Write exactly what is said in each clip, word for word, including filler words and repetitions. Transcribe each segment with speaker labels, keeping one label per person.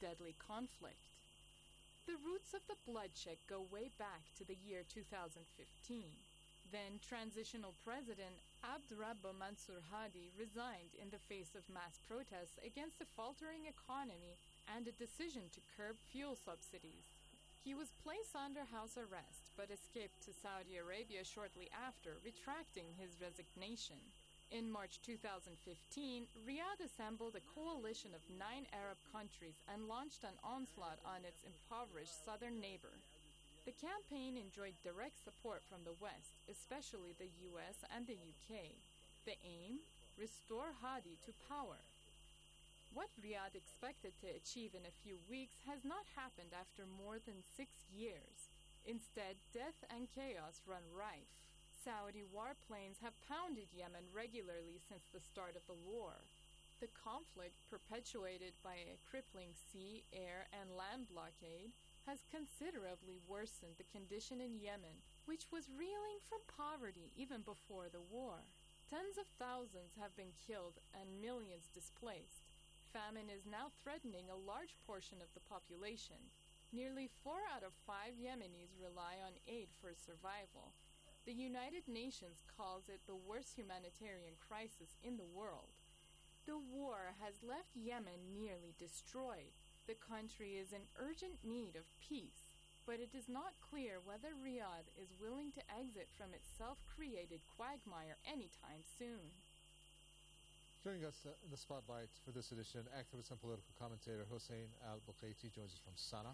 Speaker 1: deadly conflict. The roots of the bloodshed go way back to the year two thousand fifteen. Then transitional president Abdurrabbu Mansur Hadi resigned in the face of mass protests against a faltering economy and a decision to curb fuel subsidies. He was placed under house arrest but escaped to Saudi Arabia shortly after, retracting his resignation. In March two thousand fifteen, Riyadh assembled a coalition of nine Arab countries and launched an onslaught on its impoverished southern neighbor. The campaign enjoyed direct support from the West, especially the U S and the U K. The aim? Restore Hadi to power. What Riyadh expected to achieve in a few weeks has not happened after more than six years. Instead, death and chaos run rife. Saudi warplanes have pounded Yemen regularly since the start of the war. The conflict, perpetuated by a crippling sea, air, and land blockade, has considerably worsened the condition in Yemen, which was reeling from poverty even before the war. Tens of thousands have been killed and millions displaced. Famine is now threatening a large portion of the population. Nearly four out of five Yemenis rely on aid for survival. The United Nations calls it the worst humanitarian crisis in the world. The war has left Yemen nearly destroyed. The country is in urgent need of peace, but it is not clear whether Riyadh is willing to exit from its self-created quagmire anytime soon.
Speaker 2: Joining us uh, in the spotlight for this edition, activist and political commentator Hossein Al-Bukaiti joins us from Sana'a.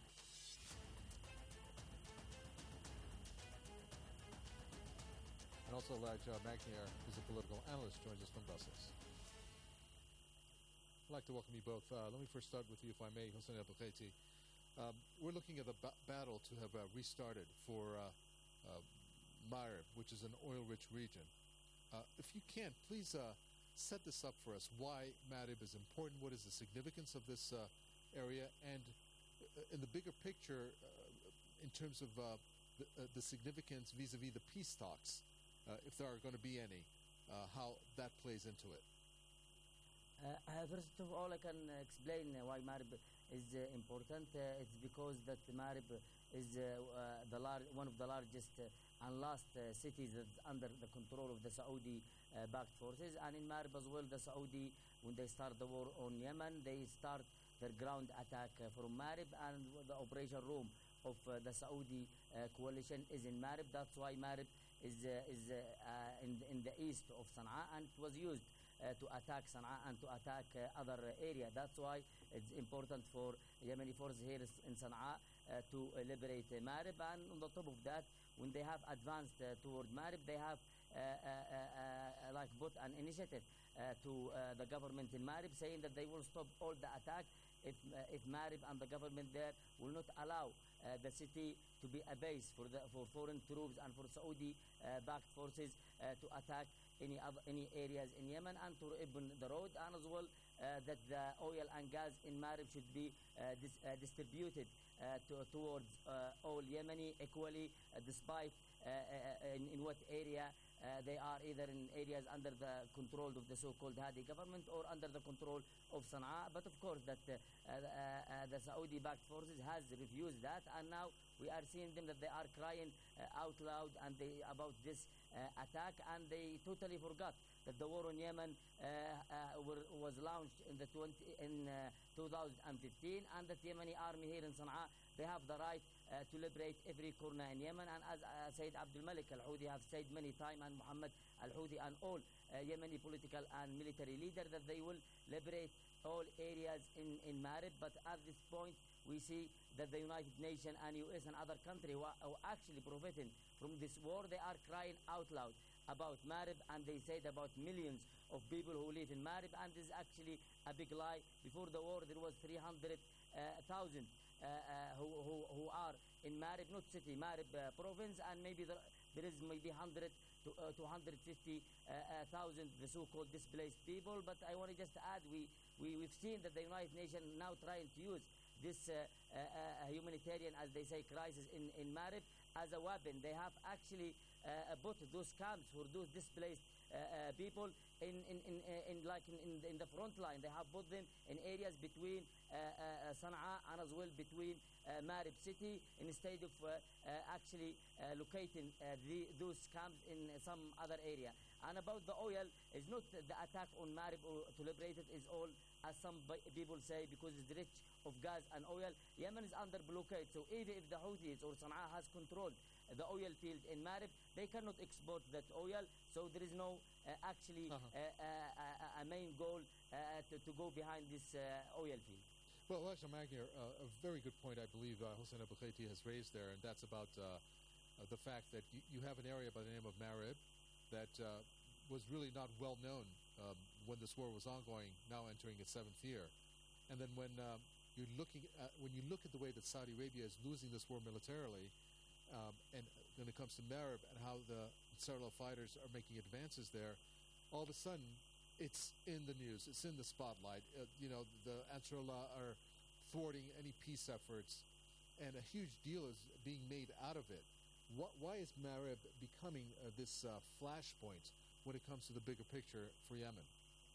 Speaker 2: And also Elijah Magnier, who's a political analyst, joins us from Brussels. I'd like to welcome you both. Uh, let me first start with you, if I may, Hossein Al-Bukaiti. Um, we're looking at the ba- battle to have uh, restarted for uh, uh, Marib, which is an oil-rich region. Uh, if you can, please uh, set this up for us. Why Marib is important? What is the significance of this uh, area? And uh, in the bigger picture, uh, in terms of uh, the, uh, the significance vis-a-vis the peace talks, uh, if there are going to be any, uh, how that plays into it.
Speaker 3: Uh, uh, first of all, I can explain why Marib is uh, important. Uh, it's because that Marib is uh, uh, the lar- one of the largest uh, and last uh, cities that's under the control of the Saudi-backed uh, forces. And in Marib as well, the Saudi, when they start the war on Yemen, they start their ground attack uh, from Marib, and the operation room of uh, the Saudi uh, coalition is in Marib. That's why Marib is, uh, is uh, uh, in, in the east of Sana'a, and it was used Uh, to attack Sana'a and to attack uh, other uh, area. That's why it's important for Yemeni forces here in Sana'a uh, to uh, liberate uh, Marib. And on the top of that, when they have advanced uh, toward Marib, they have uh, uh, uh, like put an initiative uh, to uh, the government in Marib, saying that they will stop all the attack if uh, if Marib and the government there will not allow uh, the city to be a base for the for foreign troops and for Saudi-backed uh, forces uh, to attack any other any areas in Yemen, and to open the road, and as well uh, that the oil and gas in Marib should be uh, dis- uh, distributed uh, to, towards uh, all Yemeni equally, uh, despite uh, uh, in, in what area uh, they are, either in areas under the control of the so-called Hadi government or under the control of Sana'a. But of course that uh, uh, uh, the Saudi-backed forces has refused that, and now we are seeing them that they are crying uh, out loud and they about this uh, attack, and they totally forgot that the war on Yemen uh, uh, were, was launched in the twenty, in uh, two thousand fifteen, and that Yemeni army here in Sana'a, they have the right uh, to liberate every corner in Yemen. And as uh, Sayyid Abdul Malik al-Houthi have said many times, and Muhammad al-Houthi and all uh, Yemeni political and military leaders, that they will liberate all areas in, in Marib. But at this point, we see that the United Nations and U S and other countries who are, who are actually profiting from this war, they are crying out loud about Marib, and they said about millions of people who live in Marib, and this is actually a big lie. Before the war, there was three hundred thousand uh, uh, who, who, who are in Marib, not city, Marib uh, province, and maybe there, there is maybe one hundred to uh, two hundred fifty thousand uh, uh, the so-called displaced people. But I want to just add, we, we, we've seen that the United Nations now trying to use this uh, uh, uh, humanitarian, as they say, crisis in, in Marib as a weapon. They have actually uh, put those camps for those displaced uh, uh, people in in in, uh, in like in, in, in the front line. They have put them in areas between uh, uh, Sana'a and as well between uh, Marib city, instead of uh, uh, actually uh, locating uh, the, those camps in some other area. And about the oil, is not the attack on Marib or to liberate it is all, as some people say, because it's rich of gas and oil. Yemen is under blockade, so even if the Houthis or Sana'a has controlled the oil field in Marib, they cannot export that oil, so there is no uh, actually
Speaker 2: Uh-huh.
Speaker 3: uh, uh, a main goal uh, to, to go behind this uh, oil field.
Speaker 2: Well, Elijah Magnier, uh, a very good point I believe uh, Hossein Abulkhaiti has raised there, and that's about uh, uh, the fact that you, you have an area by the name of Marib that uh, was really not well known um, when this war was ongoing, now entering its seventh year. And then when um, you're looking at, when you look at the way that Saudi Arabia is losing this war militarily, um, and when it comes to Marib and how the Ansarullah fighters are making advances there, all of a sudden it's in the news, it's in the spotlight. Uh, you know, the Ansarullah are thwarting any peace efforts, and a huge deal is being made out of it. What, why is Marib becoming uh, this uh, flashpoint when it comes to the bigger picture for Yemen?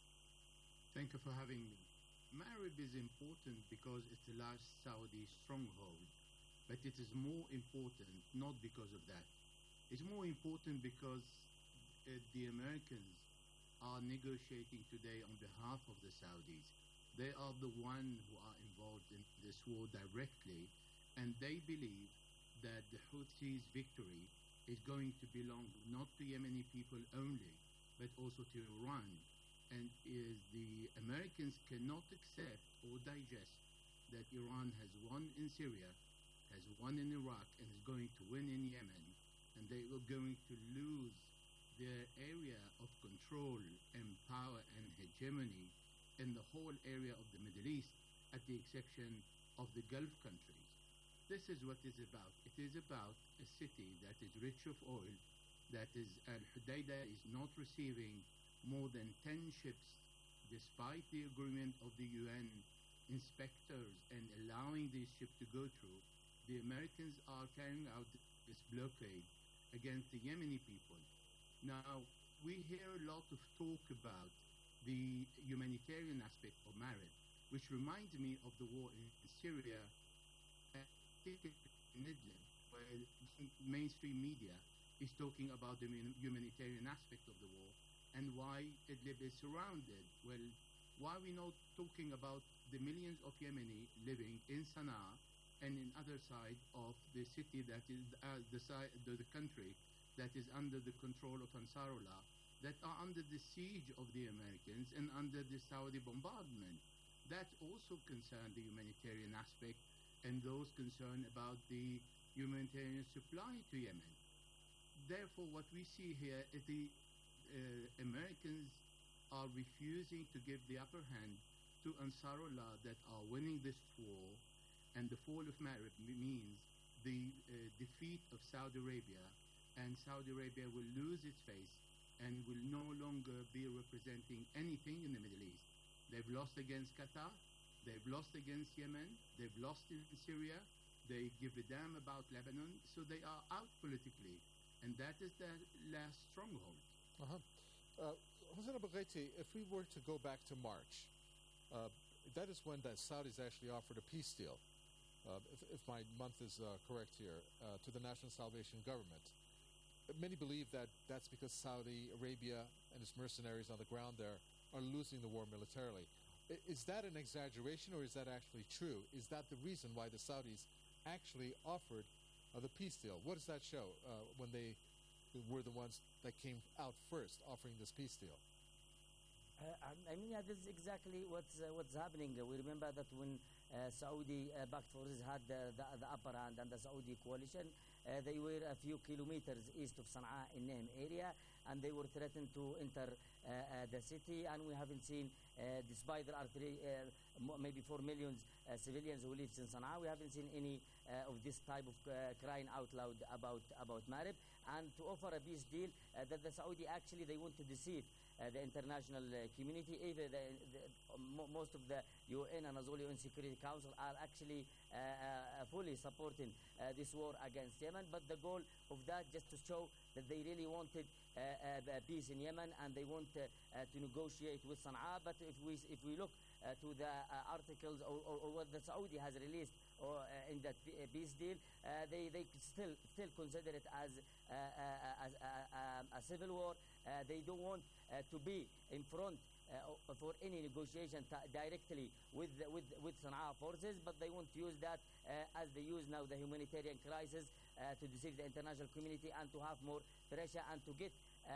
Speaker 4: Thank you for having me. Marib is important because it's the last Saudi stronghold, but it is more important not because of that. It's more important because uh, the Americans are negotiating today on behalf of the Saudis. They are the ones who are involved in this war directly, and they believe that the Houthis' victory is going to belong not to Yemeni people only, but also to Iran. And is the Americans cannot accept or digest that Iran has won in Syria, has won in Iraq, and is going to win in Yemen, and they are going to lose their area of control and power and hegemony in the whole area of the Middle East, at the exception of the Gulf countries. This is what it is about. It is about a city that is rich of oil, that is, Al-Hudaydah is not receiving more than ten ships, despite the agreement of the U N inspectors and allowing these ships to go through. The Americans are carrying out this blockade against the Yemeni people. Now, we hear a lot of talk about the humanitarian aspect of Marib, which reminds me of the war in Syria, and in Idlib, where mainstream media is talking about the humanitarian aspect of the war and why Idlib is surrounded. Well, why are we not talking about the millions of Yemeni living in Sana'a and in other side of the city that is uh, the, side, the, the country that is under the control of Ansarullah, that are under the siege of the Americans and under the Saudi bombardment? That also concern the humanitarian aspect and those concerned about the humanitarian supply to Yemen. Therefore, what we see here is the uh, Americans are refusing to give the upper hand to Ansarullah that are winning this war, and the fall of Marib means the uh, defeat of Saudi Arabia, and Saudi Arabia will lose its face and will no longer be representing anything in the Middle East. They've lost against Qatar, they've lost against Yemen, they've lost in Syria, they give a damn about Lebanon, so they are out politically, and that is their last stronghold.
Speaker 2: Uh-huh. Uh, Hossein Abulkhaiti, if we were to go back to March, uh, that is when the Saudis actually offered a peace deal, uh, if, if my month is uh, correct here, uh, to the National Salvation Government. Many believe that that's because Saudi Arabia and its mercenaries on the ground there are losing the war militarily. I- Is that an exaggeration, or is that actually true? Is that the reason why the Saudis actually offered uh, the peace deal? What does that show uh, when they were the ones that came out first offering this peace deal?
Speaker 3: Uh, I I mean, yeah, this is exactly what's uh, what's happening. Uh, we remember that when uh, Saudi uh, backed forces had the, the, the upper hand and the Saudi coalition, uh, they were a few kilometers east of Sana'a in Nahm area, and they were threatened to enter uh, uh, the city. And we haven't seen, uh, despite there are three, uh, mo- maybe four million uh, civilians who live in Sana'a, we haven't seen any uh, of this type of uh, crying out loud about about Marib. And to offer a peace deal, uh, that the Saudi actually they want to deceive uh, the international uh, community, even the, the, mo- most of the U N and as well U N Security Council are actually uh, uh, fully supporting uh, this war against Yemen. But the goal of that just to show that they really wanted uh, uh, peace in Yemen and they want uh, uh, to negotiate with Sana'a. But if we if we look uh, to the uh, articles or, or, or what the Saudi has released or uh, in that peace deal, uh, they they still still consider it as uh, uh, as uh, a civil war. Uh, they don't want uh, to be in front uh, for any negotiation t- directly with the, with with Sana'a forces, but they want to use that uh, as they use now the humanitarian crisis uh, to deceive the international community and to have more pressure and to get uh,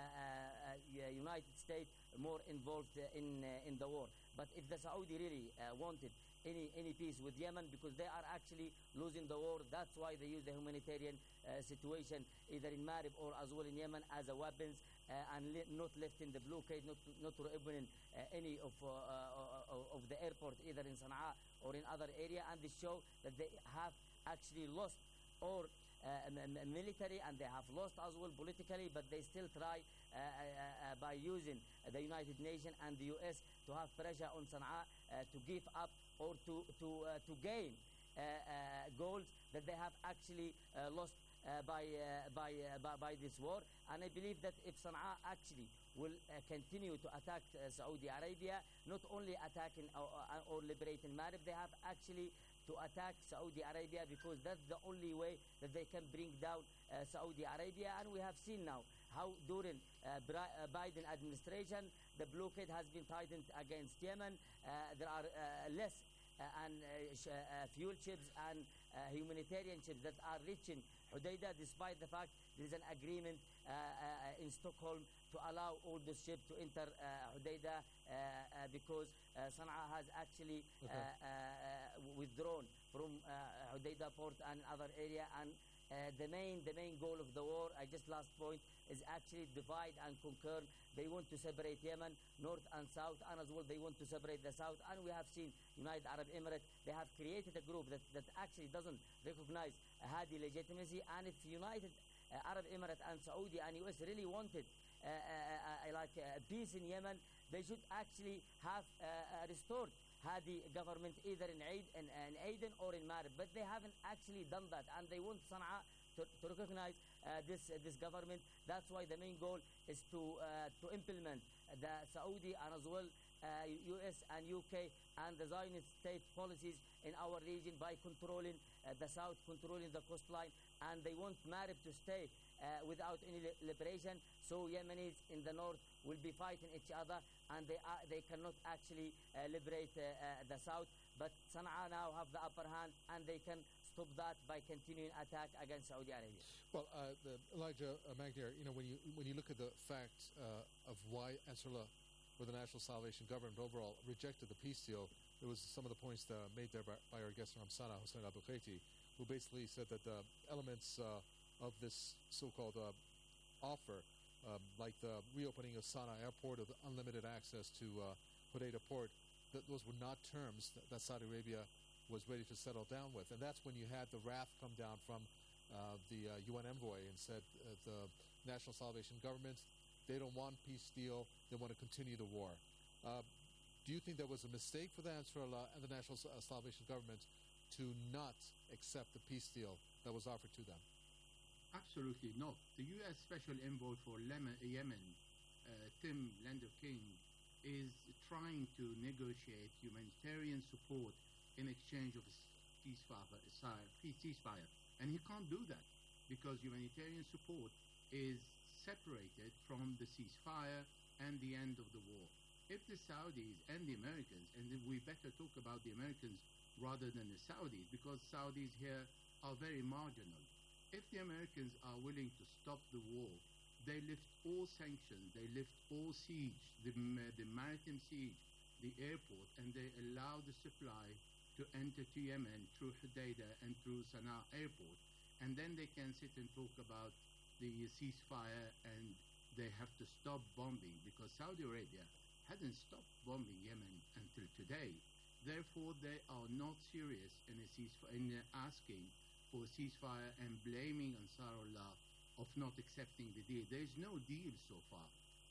Speaker 3: uh, uh, United States more involved uh, in uh, in the war. But if the Saudi really uh, wanted any any peace with Yemen, because they are actually losing the war, that's why they use the humanitarian uh, situation either in Marib or as well in Yemen as a weapons uh, and li- not lifting the blockade, not not opening uh, any of uh, uh, of the airport either in Sana'a or in other area, and they show that they have actually lost or uh, m- m- military and they have lost as well politically, but they still try uh, uh, uh, by using the United Nations and the U S to have pressure on Sana'a uh, to give up or to to uh, to gain uh, uh, goals that they have actually uh, lost uh, by, uh, by, uh, by by this war. And I believe that if Sana'a actually will uh, continue to attack uh, Saudi Arabia, not only attacking or, uh, or liberating Marib, they have actually to attack Saudi Arabia, because that's the only way that they can bring down uh, Saudi Arabia. And we have seen now how during uh, Bra- uh, Biden administration the blockade has been tightened against Yemen. Uh, there are uh, less uh, and uh, sh- uh, fuel ships and uh, humanitarian ships that are reaching Hodeidah, despite the fact there is an agreement uh, uh, in Stockholm to allow all those ships to enter uh, Hodeidah uh, uh, because uh, Sana'a has actually uh,
Speaker 2: Okay.
Speaker 3: uh, uh, withdrawn from uh, Hodeidah port and other area. And uh, the main the main goal of the war, I just last point, is actually divide and conquer. They want to separate Yemen, north and south, and as well they want to separate the south. And we have seen United Arab Emirates, they have created a group that, that actually doesn't recognize Hadi legitimacy. And if United uh, Arab Emirates and Saudi and U S really wanted uh, uh, uh, like uh, peace in Yemen, they should actually have uh, uh, restored Hadi government either in, Aid, in, in Aden or in Marib. But they haven't actually done that, and they want Sana'a to, to recognize uh, this uh, this government. That's why the main goal is to uh, to implement the Saudi and as well uh, U S and U K and the Zionist state policies in our region by controlling uh, the south, controlling the coastline, and they want Marib to stay uh, without any li- liberation. So Yemenis in the north will be fighting each other, and they are, they cannot actually uh, liberate uh, uh, the south. But Sana'a now have the upper hand, and they can stop that by continuing attack against Saudi Arabia.
Speaker 2: Well, uh, the, Elijah uh, Magnier, you know, when you when you look at the fact uh, of why Ansarullah or the National Salvation Government overall rejected the peace deal, there was some of the points uh, made there by, by our guest Ramsana Hossein Abu Khaiti, who basically said that the elements uh, of this so-called uh, offer, um, like the reopening of Sana'a Airport or the unlimited access to uh, Hodeidah Port, that those were not terms that, that Saudi Arabia was ready to settle down with. And that's when you had the wrath come down from uh, the uh, U N envoy and said uh, the National Salvation Government, they don't want peace deal, they want to continue the war. Uh, do you think that was a mistake for the Ansarullah and the National uh, Salvation Government to not accept the peace deal that was offered to them?
Speaker 4: Absolutely not. The U S Special Envoy for Lem- Yemen, uh, Tim Lander King, is trying to negotiate humanitarian support in exchange of a ceasefire, ceasefire. And he can't do that because humanitarian support is separated from the ceasefire and the end of the war. If the Saudis and the Americans, and we better talk about the Americans rather than the Saudis, because Saudis here are very marginal. If the Americans are willing to stop the war, they lift all sanctions, they lift all siege, the, the maritime siege, the airport, and they allow the supply to enter to Yemen through Hodeidah and through Sana'a airport. And then they can sit and talk about the ceasefire, and they have to stop bombing because Saudi Arabia hadn't stopped bombing Yemen until today. Therefore, they are not serious in, a ceasefire, in asking for a ceasefire and blaming Ansarullah of not accepting the deal. There is no deal so far.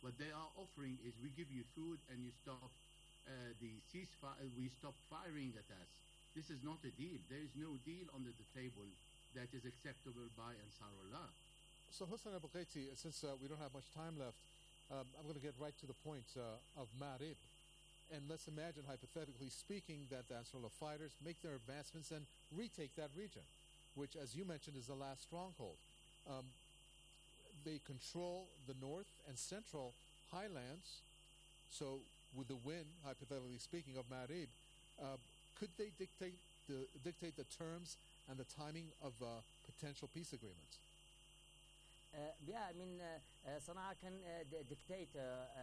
Speaker 4: What they are offering is we give you food and you stop uh, the ceasefire, we stop firing at us. This is not a deal. There is no deal under the table that is acceptable by Ansarullah.
Speaker 2: So Hossein Abu-Ghaiti, since uh, we don't have much time left, um, I'm going to get right to the point uh, of Ma'rib. And let's imagine, hypothetically speaking, that the Ansarullah fighters make their advancements and retake that region, which, as you mentioned, is the last stronghold. Um, they control the north and central highlands. So with the win, hypothetically speaking, of Ma'rib, uh, could they dictate the, dictate the terms and the timing of uh, potential peace agreements?
Speaker 3: Uh, yeah, I mean, uh, uh, Sana'a can uh, d- dictate uh, uh,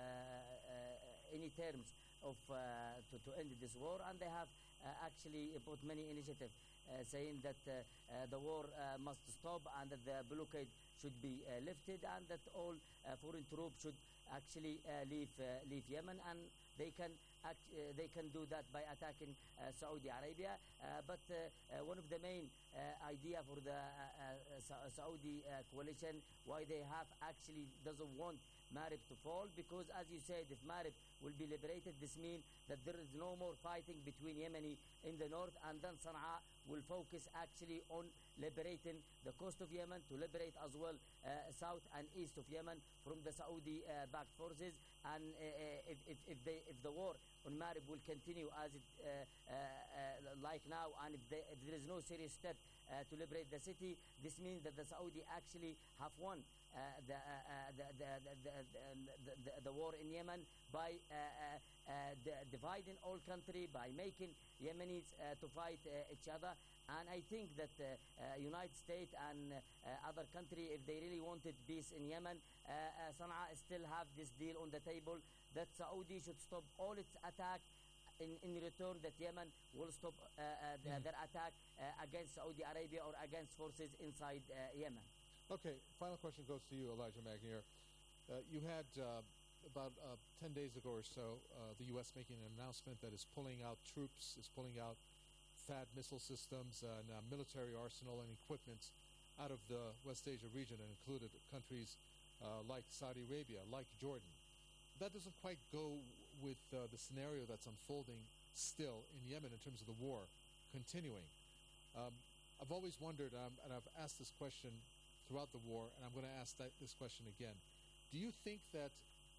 Speaker 3: uh, any terms of uh, to, to end this war, and they have uh, actually put many initiatives uh, saying that uh, uh, the war uh, must stop and that the blockade should be uh, lifted and that all uh, foreign troops should actually uh, leave uh, leave Yemen, and they can act, uh, they can do that by attacking uh, Saudi Arabia. Uh, but uh, uh, one of the main uh, idea for the uh, uh, Sa- Saudi uh, coalition, why they have actually doesn't want Ma'rib to fall, because as you said, if Ma'rib will be liberated, this means that there is no more fighting between Yemeni in the north, and then Sana'a will focus actually on liberating the coast of Yemen, to liberate as well uh, south and east of Yemen from the Saudi-backed uh, forces. And uh, uh, if, if, if, they, if the war on Ma'rib will continue as it uh, uh, uh, like now, and if, they, if there is no serious step uh, to liberate the city, this means that the Saudi actually have won Uh, the, uh, uh, the, the, the, the, the, the war in Yemen by uh, uh, uh, the dividing all country, by making Yemenis uh, to fight uh, each other. And I think that uh, uh, United States and uh, other country, if they really wanted peace in Yemen, uh, uh, Sana'a still have this deal on the table that Saudi should stop all its attack. In, in return, that Yemen will stop uh, uh, the, mm. their attack uh, against Saudi Arabia or against forces inside uh, Yemen.
Speaker 2: Okay, final question goes to you, Elijah Magnier. Uh, you had uh, about uh, ten days ago or so uh, the U S making an announcement that is pulling out troops, is pulling out THAAD missile systems and uh, military arsenal and equipment out of the West Asia region, and included countries uh, like Saudi Arabia, like Jordan. That doesn't quite go with uh, the scenario that's unfolding still in Yemen in terms of the war continuing. Um, I've always wondered, um, and I've asked this question throughout the war, and I'm going to ask that, this question again. Do you think that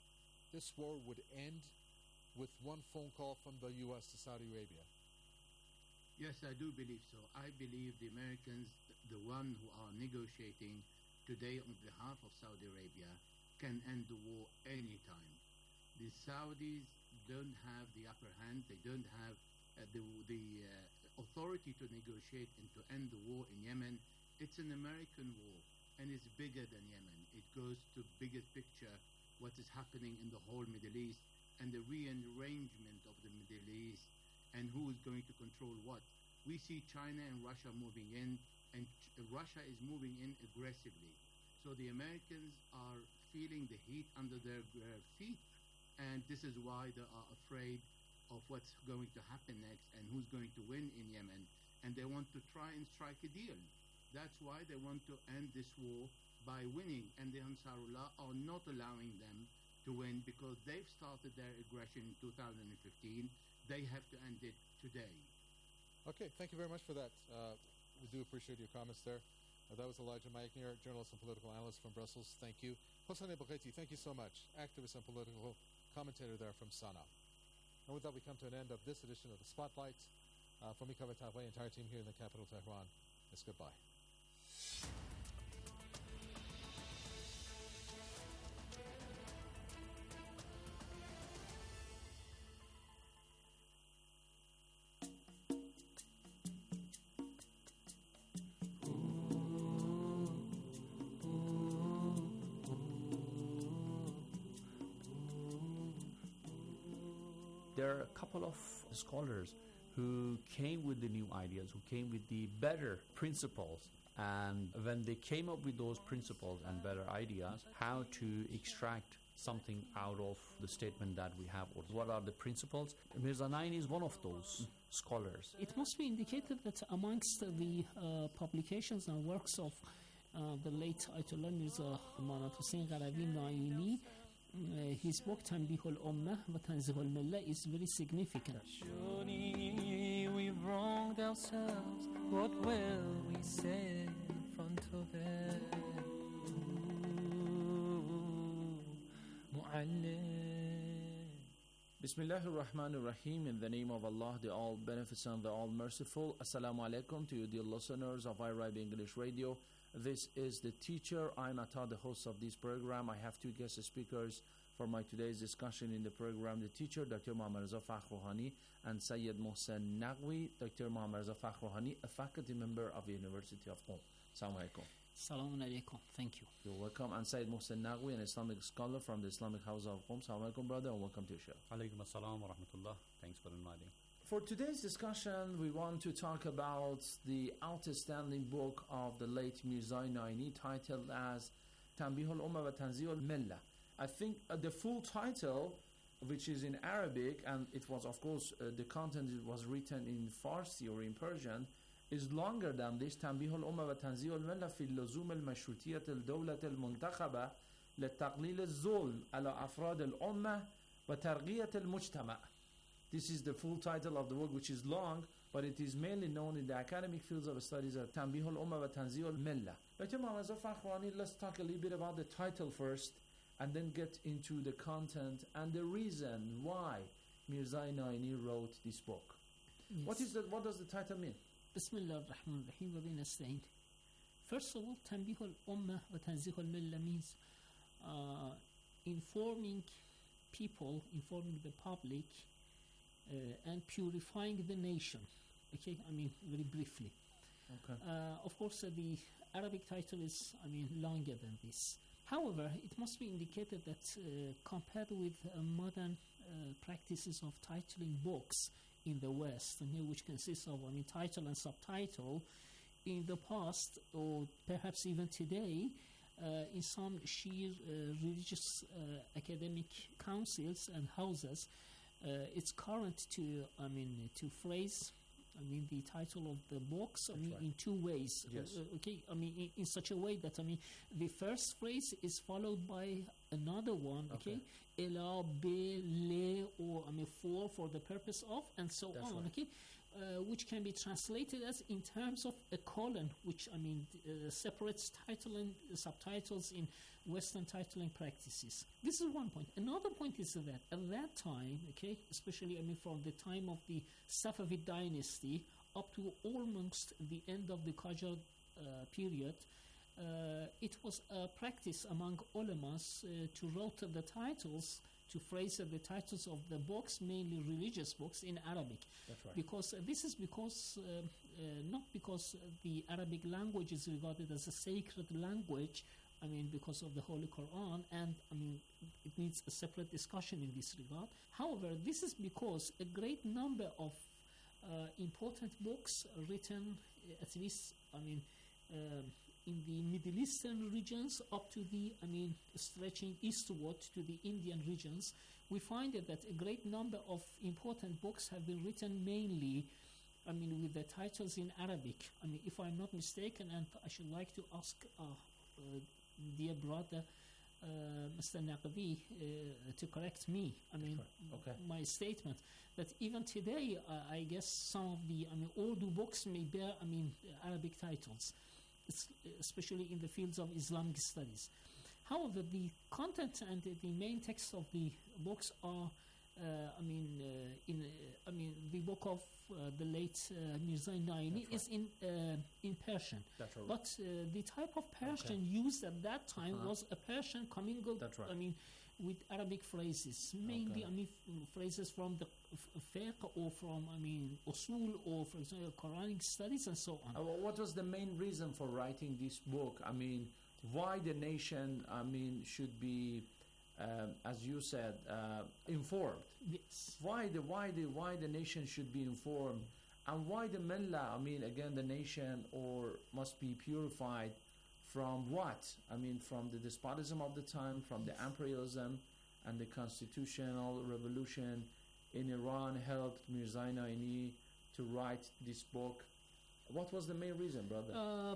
Speaker 2: this war would end with one phone call from the U S to Saudi Arabia?
Speaker 4: Yes, I do believe so. I believe the Americans, the one who are negotiating today on behalf of Saudi Arabia, can end the war anytime. The Saudis don't have the upper hand. They don't have uh, the, the uh, authority to negotiate and to end the war in Yemen. It's an American war, and it's bigger than Yemen. It goes to bigger picture, what is happening in the whole Middle East, and the rearrangement of the Middle East, and who is going to control what. We see China and Russia moving in, and Ch- Russia is moving in aggressively. So the Americans are feeling the heat under their uh, feet, and this is why they are afraid of what's going to happen next and who's going to win in Yemen, and they want to try and strike a deal. That's why they want to end this war by winning, and the Ansarullah are not allowing them to win because they've started their aggression in two thousand fifteen. They have to end it today.
Speaker 2: Okay, thank you very much for that. Uh, we do appreciate your comments there. Uh, that was Elijah Magnier, journalist and political analyst from Brussels. Thank you. Hossein Abu-Ghaiti, thank you so much. Activist and political commentator there from Sana'a. And with that, we come to an end of this edition of The Spotlight. Uh, from me, Kaveh Tagway, entire team here in the capital, Tehran, it's goodbye.
Speaker 5: There are a couple of scholars who came with the new ideas, who came with the better principles. And when they came up with those principles and better ideas, how to extract something out of the statement that we have, or what are the principles? Mirza Naini is one of those scholars.
Speaker 6: It must be indicated that amongst the uh, publications and works of uh, the late Ayatollah Mirza Manat Hussein Gharavi Naini, uh, his book Tanbih al-Ummah wa Tanzih al-Millah is very significant.
Speaker 7: Surely we've wronged ourselves. What will we say in front of it?
Speaker 5: Bismillah ar-Rahman ar-Rahim. In the name of Allah, the all beneficent, the all merciful. Assalamu alaikum to you, dear listeners of iRibe English Radio. This is the teacher. I'm Atta, the host of this program. I have two guest speakers for my today's discussion in the program. The teacher, Doctor Muhammad Reza Fakhrouhani, and Sayyid Mohsen Naqvi. Doctor Muhammad Reza Fakhrouhani, a faculty member of the University of Qom. Assalamu alaikum.
Speaker 6: Assalamu alaikum. Thank you.
Speaker 5: You're welcome. And Sayyid Mohsen Naqvi, an Islamic scholar from the Islamic House of Qom. Assalamu alaikum, brother, and welcome to the show.
Speaker 8: Alaikum assalam wa rahmatullah. Thanks for inviting.
Speaker 5: For today's discussion, we want to talk about the outstanding book of the late Mirza Naini, titled as Tanbih al-Ummah wa Tanzih al-Millah. I think uh, the full title, which is in Arabic, and it was, of course, uh, the content was written in Farsi or in Persian, is longer than this. Tanbih al-Ummah wa Tanzih al-Millah fi al-Luzum al-Mashrutiyyat al-Dawlat al-Muntakhaba لتقليل الظلم على أفراد الأمة وترقية المجتمع. This is the full title of the work, which is long, but it is mainly known in the academic fields of studies as Tanbih al-Ummah wa Tanzih al-Millah. Doctor Muhammad Reza Fakhrouhani, let's talk a little bit about the title first, and then get into the content and the reason why Mirza Naini wrote this book.
Speaker 6: Yes.
Speaker 5: What is the, what does the title mean?
Speaker 6: Bismillah ar-Rahman ar-Rahim wa bihi nasta'in. First of all, Tanbih al-Ummah wa Tanzih al-Millah means uh, informing people, informing the public, uh, and purifying the nation. Okay, I mean, very briefly.
Speaker 5: Okay.
Speaker 6: Uh, of course, uh, the Arabic title is, I mean, longer than this. However, it must be indicated that uh, compared with uh, modern uh, practices of titling books in the West, you know, which consists of, I mean, title and subtitle, in the past, or perhaps even today, uh, in some Shia uh, religious uh, academic councils and houses, uh, it's current to, I mean, to phrase, I mean, the title of the books, I
Speaker 5: That's
Speaker 6: mean,
Speaker 5: right.
Speaker 6: in two ways.
Speaker 5: Yes.
Speaker 6: Uh, okay, I mean, in, in such a way that, I mean, the first phrase is followed by another one, okay? Ela, be, le, or, I mean, for, for the purpose of, and so
Speaker 5: That's
Speaker 6: on,
Speaker 5: right.
Speaker 6: okay? Uh, which can be translated as in terms of a colon, which, I mean, uh, separates title and uh, subtitles in Western titling practices. This is one point. Another point is that at that time, okay, especially, I mean, from the time of the Safavid dynasty up to almost the end of the Qajar uh, period, uh, it was a practice among ulamas uh, to write the titles, to phrase uh, the titles of the books, mainly religious books, in Arabic.
Speaker 5: That's right.
Speaker 6: Because uh, this is because, uh, uh, not because the Arabic language is regarded as a sacred language, I mean, because of the Holy Quran, and I mean, it needs a separate discussion in this regard. However, this is because a great number of uh, important books written, uh, at least, I mean, um, in the Middle Eastern regions up to the, I mean, stretching eastward to the Indian regions, we find that a great number of important books have been written mainly, I mean, with the titles in Arabic. I mean, if I'm not mistaken, and I should like to ask uh, uh, dear brother, uh, Mister Naqvi, uh, to correct me. I mean,
Speaker 5: right. Okay.
Speaker 6: my statement that even today, uh, I guess some of the, I mean, Urdu books may bear, I mean, Arabic titles, it's especially in the fields of Islamic studies. However, the content and the, the main text of the books are, uh, I mean, uh, in, uh, I mean, the book of uh, the late uh, Mirza Naini
Speaker 5: That's
Speaker 6: is in uh, in Persian.
Speaker 5: That's right.
Speaker 6: But uh, the type of Persian used at that time
Speaker 5: Uh-huh.
Speaker 6: was a Persian commingled,
Speaker 5: That's right.
Speaker 6: I mean, with Arabic phrases, mainly,
Speaker 5: Okay.
Speaker 6: I mean, f- phrases from the f- fiqh or from, I mean, usul or, for example, Quranic studies and so on.
Speaker 5: Uh, wh- what was the main reason for writing this book? I mean, why the nation, I mean, should be, um, as you said, uh, informed?
Speaker 6: Yes.
Speaker 5: Why the why the why the nation should be informed, and why the millah? I mean, again, the nation or must be purified from what? I mean, from the despotism of the time, from the imperialism, and the constitutional revolution in Iran helped Mirza Naini to write this book. What was the main reason, brother?
Speaker 6: Uh,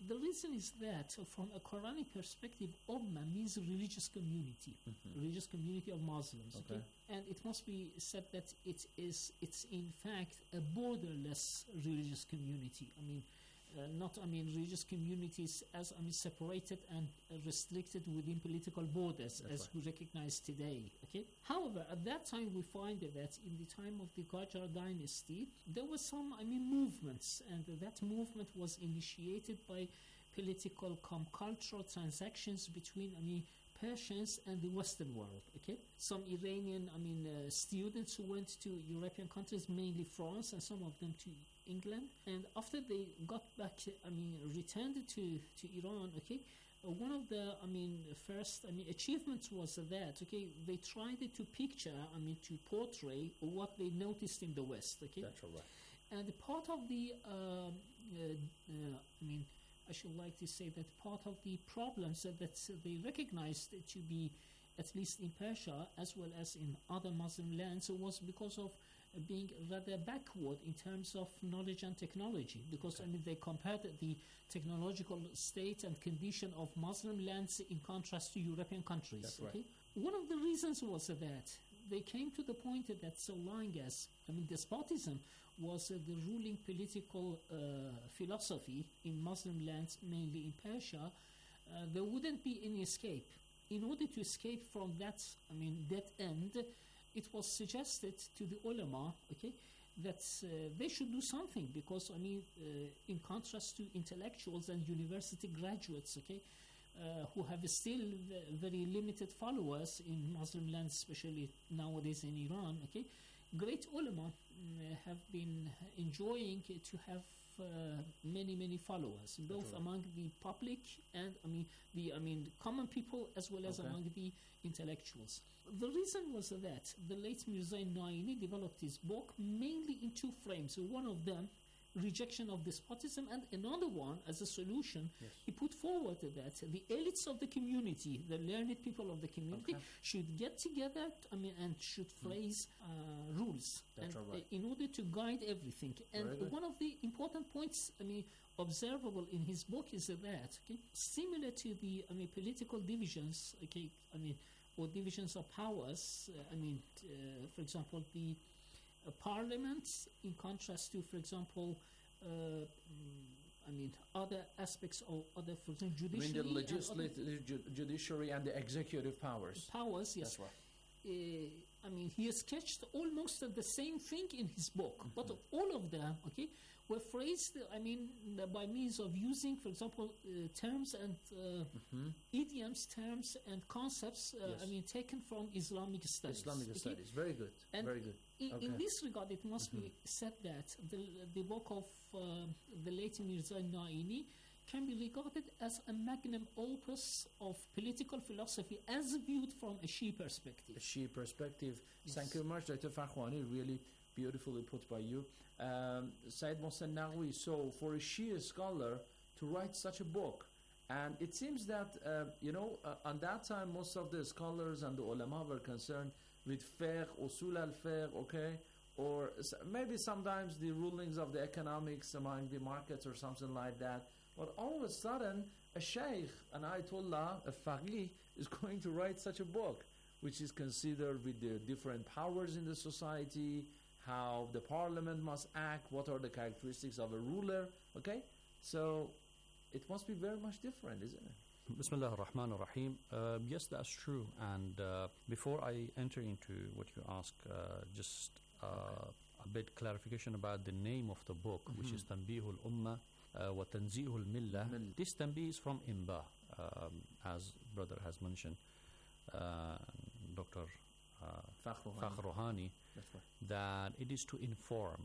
Speaker 6: The reason is that uh, from a Quranic perspective, Ummah means religious community,
Speaker 5: Mhm.
Speaker 6: religious community of Muslims. Okay.
Speaker 5: Okay.
Speaker 6: And it must be said that it is, it's in fact a borderless religious community. I mean, uh, not, I mean, religious communities as, I mean, separated and uh, restricted within political borders
Speaker 5: That's
Speaker 6: as
Speaker 5: right.
Speaker 6: we recognize today. Okay. However, at that time we find that in the time of the Qajar dynasty, there were some, I mean, movements, and that movement was initiated by political cum cultural transactions between, I mean, Persians and the Western world. Okay, some Iranian, I mean, uh, students who went to European countries, mainly France, and some of them to England. And after they got back, I mean, returned to to Iran. Okay, uh, one of the, I mean, first, I mean, achievements was that. Okay, they tried to picture, I mean, to portray what they noticed in the West. Okay,
Speaker 5: That's all right.
Speaker 6: and part of the, um, uh, uh, I mean, I should like to say that part of the problems that, that they recognized to be, at least in Persia as well as in other Muslim lands, was because of uh, being rather backward in terms of knowledge and technology. Because
Speaker 5: Okay.
Speaker 6: I mean, they compared the technological state and condition of Muslim lands in contrast to European countries.
Speaker 5: That's right.
Speaker 6: Okay, one of the reasons was that they came to the point that so long as, I mean, despotism was uh, the ruling political uh, philosophy in Muslim lands, mainly in Persia, uh, there wouldn't be any escape. In order to escape from that, I mean, that end, it was suggested to the ulama, okay, that uh, they should do something because, I mean, uh, in contrast to intellectuals and university graduates, okay, uh, who have still v- very limited followers in Muslim lands, especially nowadays in Iran, okay, great ulama mm, have been enjoying to have uh, many many followers, both
Speaker 5: right.
Speaker 6: among the public and I mean the I mean common people as well as
Speaker 5: Okay.
Speaker 6: among the intellectuals. The reason was that the late Mirza Naini developed his book mainly in two frames. One of them, rejection of despotism, and another one as a solution.
Speaker 5: Yes.
Speaker 6: He put forward that the elites of the community, the learned people of the community,
Speaker 5: Okay.
Speaker 6: should get together, I mean, and should phrase uh, rules
Speaker 5: That's
Speaker 6: and,
Speaker 5: all right.
Speaker 6: uh, in order to guide everything. And
Speaker 5: Very good.
Speaker 6: one of the important points, I mean, observable in his book is that, okay, similar to the, I mean, political divisions, okay, I mean, or divisions of powers, uh, I mean, uh, for example, the uh, parliament, in contrast to, for example, uh, mm, I mean, other aspects of other, for example,
Speaker 5: I mean,
Speaker 6: judiciary
Speaker 5: the
Speaker 6: and other
Speaker 5: legislative, ju- judiciary, and the executive powers.
Speaker 6: powers, yes.
Speaker 5: That's right.
Speaker 6: Uh, I mean, he sketched almost the same thing in his book, but all of them, okay, were phrased, I mean, by means of using, for example, uh, terms and uh,
Speaker 5: Mhm.
Speaker 6: idioms, terms and concepts, uh,
Speaker 5: Yes.
Speaker 6: I mean, taken from Islamic studies.
Speaker 5: Islamic
Speaker 6: okay?
Speaker 5: studies. Very good.
Speaker 6: And
Speaker 5: Very good.
Speaker 6: In,
Speaker 5: Okay.
Speaker 6: in this regard, it must be said that the, the work of uh, the late Mirza Naini can be regarded as a magnum opus of political philosophy as viewed from a Shia perspective.
Speaker 5: A Shia perspective.
Speaker 6: Yes.
Speaker 5: Thank you very much, Doctor Farkhwani. Really beautifully put by you. Um, Said Mohsen Nagwi, so for a Shia scholar to write such a book, and it seems that, uh, you know, uh, on that time, most of the scholars and the ulama were concerned with fiqh, usul al-fiqh, okay, or s- maybe sometimes the rulings of the economics among the markets or something like that. But all of a sudden, a sheikh, an ayatollah, a faqih, is going to write such a book, which is considered with the different powers in the society, how the parliament must act, what are the characteristics of a ruler, okay? So it must be very much different, isn't it?
Speaker 8: Bismillah ar-Rahman ar-Rahim. Uh, yes, that's true. And uh, before I enter into what you ask, uh, just uh, a bit clarification about the name of the book, which is Tanbihul Ummah uh, wa Tanzihul Millah.
Speaker 5: Mill.
Speaker 8: This Tanbih is from Imba, um, as brother has mentioned, uh, Doctor Uh,
Speaker 5: Fakhruhani.
Speaker 8: Fakhruhani,
Speaker 5: That's right.
Speaker 8: that it is to inform.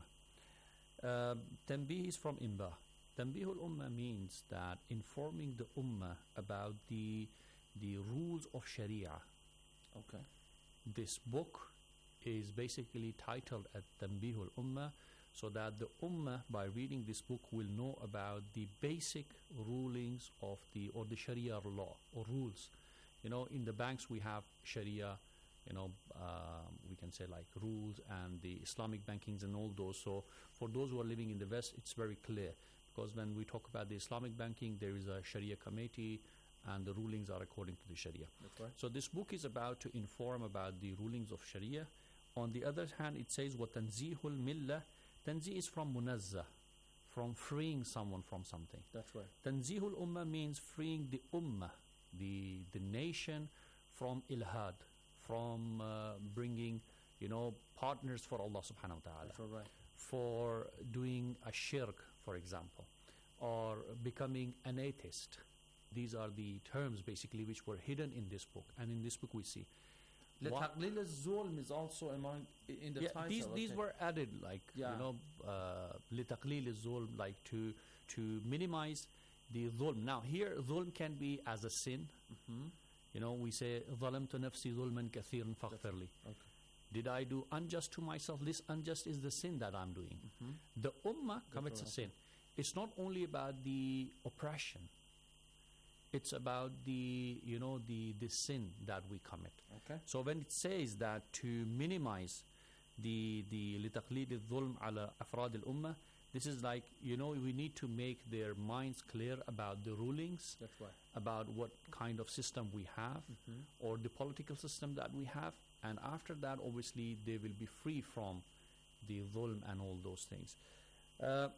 Speaker 8: Uh, Tanbih is from Imba. Tanbihul Ummah means that informing the Ummah about the the rules of Sharia.
Speaker 5: Okay.
Speaker 8: This book is basically titled at Tanbihul Ummah, so that the Ummah, by reading this book, will know about the basic rulings of the or the Sharia law or rules. You know, in the banks we have Sharia, you know, um, we can say like rules and the Islamic bankings and all those. So for those who are living in the West, it's very clear because when we talk about the Islamic banking, there is a Sharia committee, and the rulings are according to the Sharia.
Speaker 5: That's right.
Speaker 8: So this book is about to inform about the rulings of Sharia. On the other hand, it says وَتَنْزِيهُ الْمِلَّةِ. Tanzih is from munazzah, from freeing someone from something.
Speaker 5: That's right.
Speaker 8: Tanzihul ummah means freeing the ummah, the the nation, from ilhad, from uh, bringing, you know, partners for Allah subhanahu wa ta'ala.
Speaker 5: That's all right.
Speaker 8: For doing a shirk, for example, or becoming an atheist. These are the terms basically which were hidden in this book, and in this book we see. What-
Speaker 5: لتقليل الظلم is also among in the
Speaker 8: yeah,
Speaker 5: title.
Speaker 8: these these
Speaker 5: okay.
Speaker 8: were added, like,
Speaker 5: Yeah.
Speaker 8: you know, uh, لتقليل الظلم, like to to minimize the dhulm. Now here dhulm can be as a sin.
Speaker 5: Mhm.
Speaker 8: You know, we say ظلمت نفسي ظلما كثيرا فاغفر لي.
Speaker 5: Okay.
Speaker 8: Did I do unjust to myself? This unjust is the sin that I'm doing.
Speaker 5: Mhm.
Speaker 8: The ummah commits a
Speaker 5: right.
Speaker 8: sin. It's not only about the oppression. It's about the, you know, the, the sin that we commit.
Speaker 5: Okay.
Speaker 8: So when it says that to minimize the the لتقليد الظلم على أفراد الأمة, this is like, you know, we need to make their minds clear about the rulings,
Speaker 5: That's right.
Speaker 8: about what kind of system we have,
Speaker 5: Mhm.
Speaker 8: or the political system that we have, and after that, obviously, they will be free from the dhulm and all those things. Uh,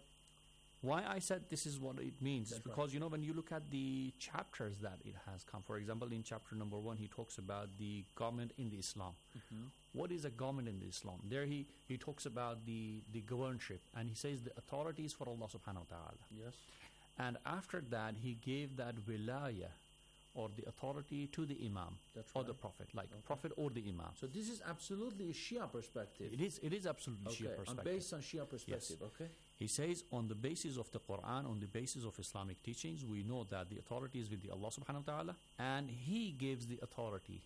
Speaker 8: why I said this is what it means is
Speaker 5: That's right.
Speaker 8: because, you know, when you look at the chapters that it has come, for example, in chapter number one, he talks about the government in the Islam.
Speaker 5: Mhm.
Speaker 8: What is a government in the Islam? There he, he talks about the, the governorship, and he says the authority is for Allah subhanahu wa ta'ala.
Speaker 5: Yes.
Speaker 8: And after that, he gave that wilayah, or the authority, to the imam,
Speaker 5: That's
Speaker 8: or
Speaker 5: right.
Speaker 8: the prophet, like
Speaker 5: Okay.
Speaker 8: prophet or the imam.
Speaker 5: So this is absolutely a Shia perspective.
Speaker 8: It is, it is absolutely
Speaker 5: Okay.
Speaker 8: Shia
Speaker 5: And
Speaker 8: perspective.
Speaker 5: based on Shia perspective. Okay.
Speaker 8: He says, on the basis of the Quran, on the basis of Islamic teachings, we know that the authority is with the Allah subhanahu wa ta'ala, and he gives the authority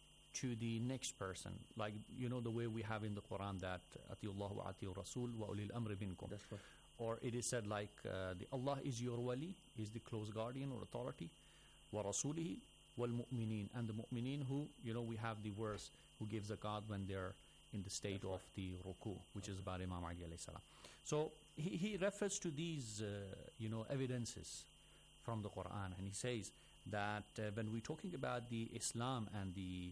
Speaker 8: to the next person. Like, you know, the way we have in the Quran that Atiullah wa Atiur Rasul wa ulil amri minkum.
Speaker 5: That's right.
Speaker 8: Or it is said like, uh, the Allah is your wali, is the close guardian or authority, wa rasulihi wal mu'minin, and the mu'minin who, you know, we have the verse who gives zakat when they're in the state
Speaker 5: That's
Speaker 8: of the ruku, which is about Imam Ali alayhi salam. So he, he refers to these, uh, you know, evidences from the Quran, and he says that uh, when we're talking about the Islam and the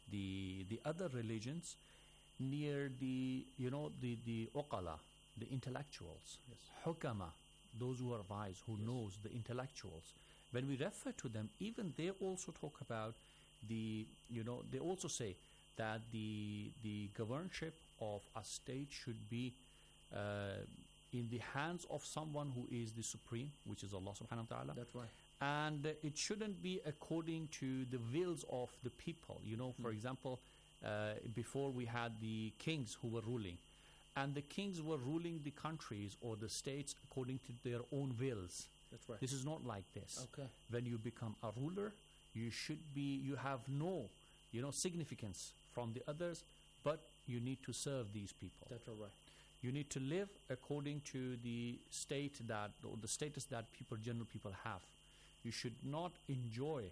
Speaker 8: the the other religions, near the, you know, the the uqala, the intellectuals,
Speaker 5: Yes.
Speaker 8: hukama, those who are wise, who
Speaker 5: Yes.
Speaker 8: knows, the intellectuals, when we refer to them, even they also talk about the, you know, they also say that the the governorship of a state should be uh, in the hands of someone who is the supreme, which is Allah subhanahu wa ta'ala,
Speaker 5: That's right.
Speaker 8: and uh, it shouldn't be according to the wills of the people. You know, for
Speaker 5: Hmm.
Speaker 8: example, uh, before we had the kings who were ruling, and the kings were ruling the countries or the states according to their own wills.
Speaker 5: That's right.
Speaker 8: This is not like this.
Speaker 5: Okay.
Speaker 8: When you become a ruler, you should be, you have no, you know, significance from the others, but you need to serve these people.
Speaker 5: That's all right.
Speaker 8: You need to live according to the state that, or the status that people, general people have. You should not enjoy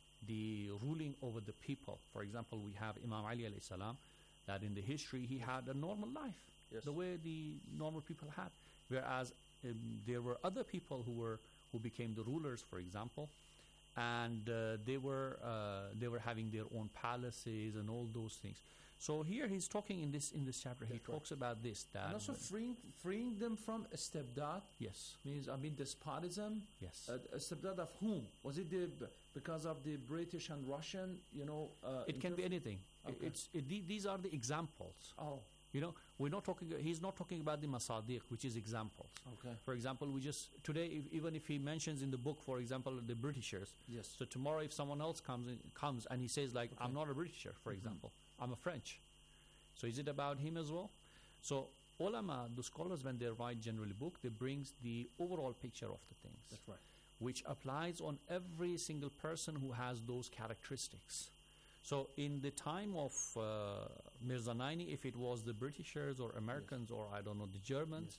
Speaker 8: the ruling over the people. For example, we have Imam Ali alayhi salam, that in the history he had a normal life,
Speaker 5: Yes.
Speaker 8: the way the normal people had. Whereas um, there were other people who were who became the rulers, for example, and uh, they were uh, they were having their own palaces and all those things. So here he's talking in this in this chapter. He
Speaker 5: That's right.
Speaker 8: talks about this. That
Speaker 5: And also freeing freeing them from istibdad
Speaker 8: yes,
Speaker 5: means, I mean, despotism.
Speaker 8: yes,
Speaker 5: Uh, istibdad of whom? Was it the b- because of the British and Russian? You know. Uh,
Speaker 8: it can be
Speaker 5: interf-
Speaker 8: anything. I-
Speaker 5: Okay.
Speaker 8: It's it, the- these are the examples.
Speaker 5: Oh.
Speaker 8: You know, we're not talking. He's not talking about the masadiq, which is examples.
Speaker 5: Okay.
Speaker 8: For example, we just today, if, even if he mentions in the book, for example, the Britishers.
Speaker 5: Yes.
Speaker 8: So tomorrow, if someone else comes in, comes and he says like,
Speaker 5: Okay.
Speaker 8: "I'm not a Britisher," for
Speaker 5: Mhm.
Speaker 8: example, I'm a French. So is it about him as well? So ulama, the scholars, when they write generally book, they brings the overall picture of the things,
Speaker 5: That's right.
Speaker 8: which applies on every single person who has those characteristics. So in the time of uh, Mirza Naini, if it was the Britishers or Americans or I don't know, the Germans,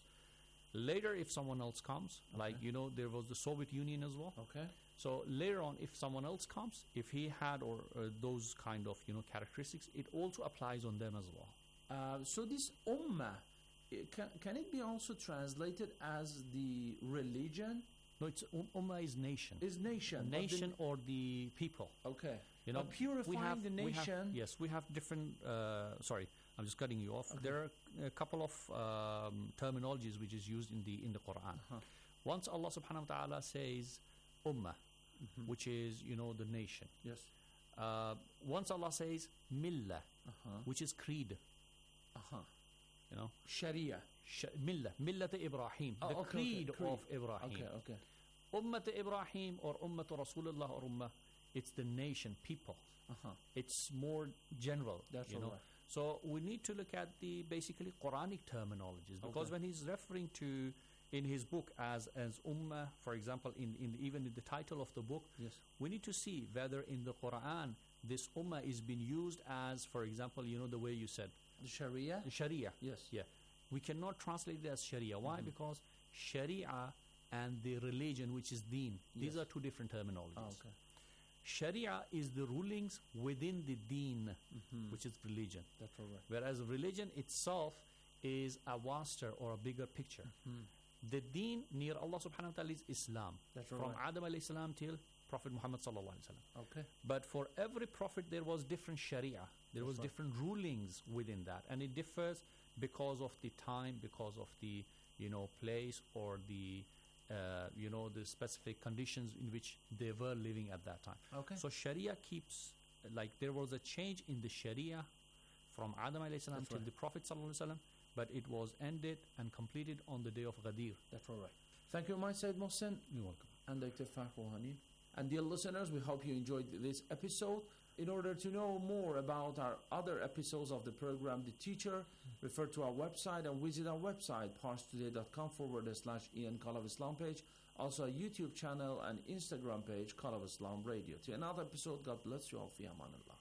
Speaker 8: later if someone else comes, like,
Speaker 5: Okay.
Speaker 8: you know, there was the Soviet Union as well.
Speaker 5: Okay.
Speaker 8: So later on, if someone else comes, if he had or uh, those kind of, you know, characteristics, it also applies on them as well.
Speaker 5: Uh, so this ummah, it can, can it be also translated as the religion?
Speaker 9: region?
Speaker 5: No, it's um, Ummah is nation.
Speaker 9: Is nation. but the-
Speaker 5: Nation or the people.
Speaker 9: Okay.
Speaker 5: You know,
Speaker 9: But purifying
Speaker 5: we have,
Speaker 9: the
Speaker 5: we have-
Speaker 9: nation.
Speaker 5: yes, we have different. Uh, sorry, I'm just cutting you off.
Speaker 9: Okay.
Speaker 5: There are a couple of um, terminologies which is used in the in the Quran.
Speaker 9: Uh-huh.
Speaker 5: Once Allah Subhanahu wa Taala says Ummah,
Speaker 9: Mhm.
Speaker 5: which is you know the nation.
Speaker 9: Yes.
Speaker 5: Uh, once Allah says Millah,
Speaker 9: Uh-huh.
Speaker 5: which is creed.
Speaker 9: Uh-huh.
Speaker 5: You know,
Speaker 9: Sharia.
Speaker 5: Sh- Millah, Millat Ibrahim,
Speaker 9: Oh,
Speaker 5: the
Speaker 9: okay, okay,
Speaker 5: creed,
Speaker 9: creed.
Speaker 5: of Ibrahim.
Speaker 9: Okay, okay.
Speaker 5: Ummat Ibrahim or Ummat Rasulullah or Ummah, it's the nation, people.
Speaker 9: Uh-huh.
Speaker 5: It's more general.
Speaker 9: That's
Speaker 5: you
Speaker 9: all
Speaker 5: know.
Speaker 9: right.
Speaker 5: So we need to look at the basically Quranic terminologies because
Speaker 9: Okay.
Speaker 5: when he's referring to in his book as as Ummah, for example, in, in even in the title of the book,
Speaker 9: Yes.
Speaker 5: we need to see whether in the Quran this Ummah is being used as, for example, you know the way you said,
Speaker 9: The Sharia?
Speaker 5: Sharia.
Speaker 9: Yes.
Speaker 5: Yeah. We cannot translate it as Sharia. Why?
Speaker 9: Mhm.
Speaker 5: Because Sharia and the religion, which is Deen, these
Speaker 9: Yes.
Speaker 5: are two different terminologies.
Speaker 9: Oh, okay.
Speaker 5: Sharia is the rulings within the Deen,
Speaker 9: Mhm.
Speaker 5: which is religion.
Speaker 9: That's all right.
Speaker 5: Whereas religion itself is a vaster or a bigger picture.
Speaker 9: Mhm.
Speaker 5: The Deen near Allah subhanahu wa ta'ala is Islam.
Speaker 9: That's all
Speaker 5: From
Speaker 9: right.
Speaker 5: Adam alayhi salam till Prophet Muhammad sallallahu alayhi wasallam.
Speaker 9: Okay.
Speaker 5: But for every prophet there was different Sharia. There
Speaker 9: That's
Speaker 5: was
Speaker 9: right.
Speaker 5: different rulings within that. And it differs because of the time, because of the, you know, place or the, uh, you know, the specific conditions in which they were living at that time.
Speaker 9: Okay.
Speaker 5: So Sharia keeps, like there was a change in the Sharia from Adam alayhi salam
Speaker 9: That's
Speaker 5: till
Speaker 9: right.
Speaker 5: the Prophet sallallahu alayhi wasallam, but it was ended and completed on the day of Ghadir.
Speaker 9: That's all right. Thank you, my Sayyid Mohsen.
Speaker 5: You're welcome.
Speaker 9: And Doctor Farhani. And dear listeners, we hope you enjoyed this episode. In order to know more about our other episodes of the program, The Teacher, refer to our website and visit our website, parstoday.com forward slash Ian Call of Islam page. Also a YouTube channel and Instagram page, Call of Islam Radio. To another episode, God bless you all. Fi amanillah.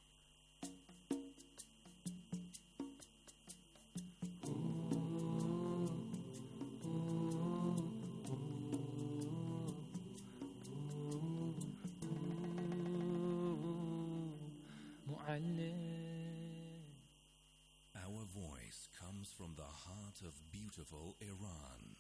Speaker 10: Our voice comes from the heart of beautiful Iran.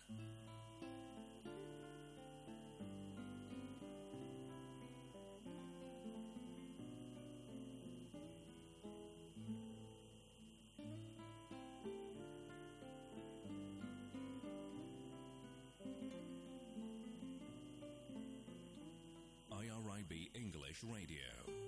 Speaker 10: I R I B English Radio.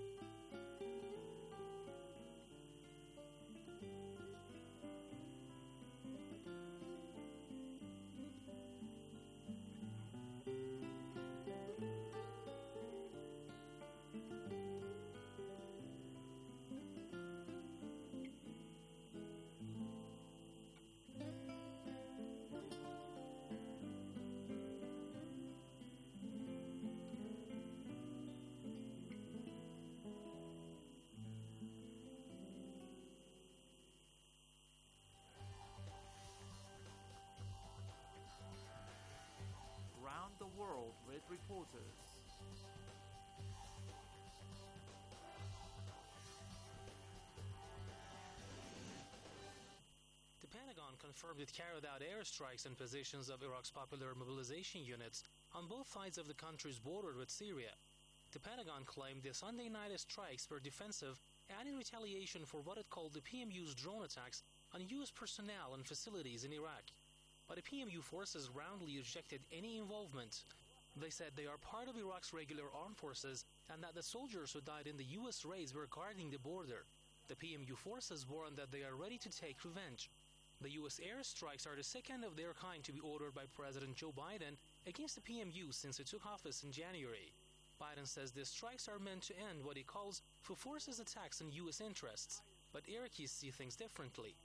Speaker 11: Round the world with reporters.
Speaker 12: The Pentagon confirmed it carried out airstrikes on positions of Iraq's popular mobilization units on both sides of the country's border with Syria. The Pentagon claimed the Sunday night strikes were defensive and in retaliation for what it called the P M U's drone attacks on U S personnel and facilities in Iraq. But the P M U forces roundly rejected any involvement. They said they are part of Iraq's regular armed forces and that the soldiers who died in the U S raids were guarding the border. The P M U forces warned that they are ready to take revenge. The U S airstrikes are the second of their kind to be ordered by President Joe Biden against the P M U since he took office in January. Biden says the strikes are meant to end what he calls for forces attacks on U S interests, but Iraqis see things differently.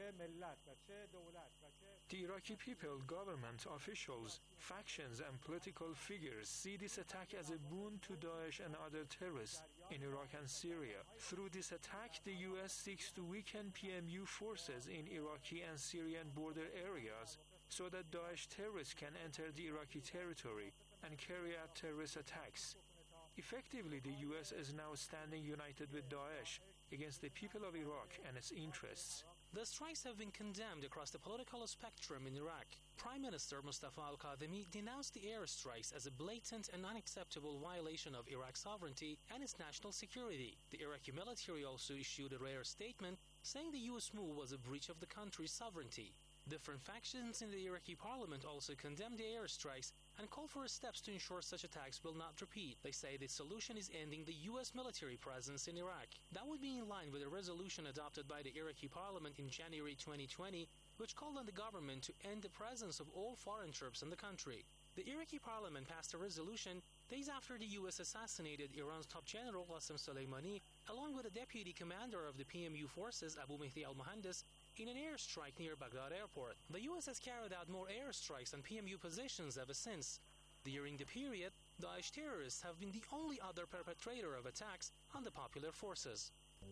Speaker 13: The Iraqi people, government officials, factions and political figures see this attack as a boon to Daesh and other terrorists in Iraq and Syria. Through this attack, the U S seeks to weaken P M U forces in Iraqi and Syrian border areas so that Daesh terrorists can enter the Iraqi territory and carry out terrorist attacks. Effectively, the U S is now standing united with Daesh against the people of Iraq and its interests.
Speaker 12: The strikes have been condemned across the political spectrum in Iraq. Prime Minister Mustafa al-Kadhimi denounced the airstrikes as a blatant and unacceptable violation of Iraq's sovereignty and its national security. The Iraqi military also issued a rare statement saying the U S move was a breach of the country's sovereignty. Different factions in the Iraqi parliament also condemned the airstrikes and called for steps to ensure such attacks will not repeat. They say the solution is ending the U S military presence in Iraq. That would be in line with a resolution adopted by the Iraqi parliament in January twenty twenty, which called on the government to end the presence of all foreign troops in the country. The Iraqi parliament passed a resolution days after the U S assassinated Iran's top general Qasem Soleimani, along with the deputy commander of the P M U forces Abu Mehdi al-Mohandes, in an airstrike near Baghdad airport. The U S has carried out more airstrikes on P M U positions ever since. During the period, Daesh terrorists have been the only other perpetrator of attacks on the popular forces.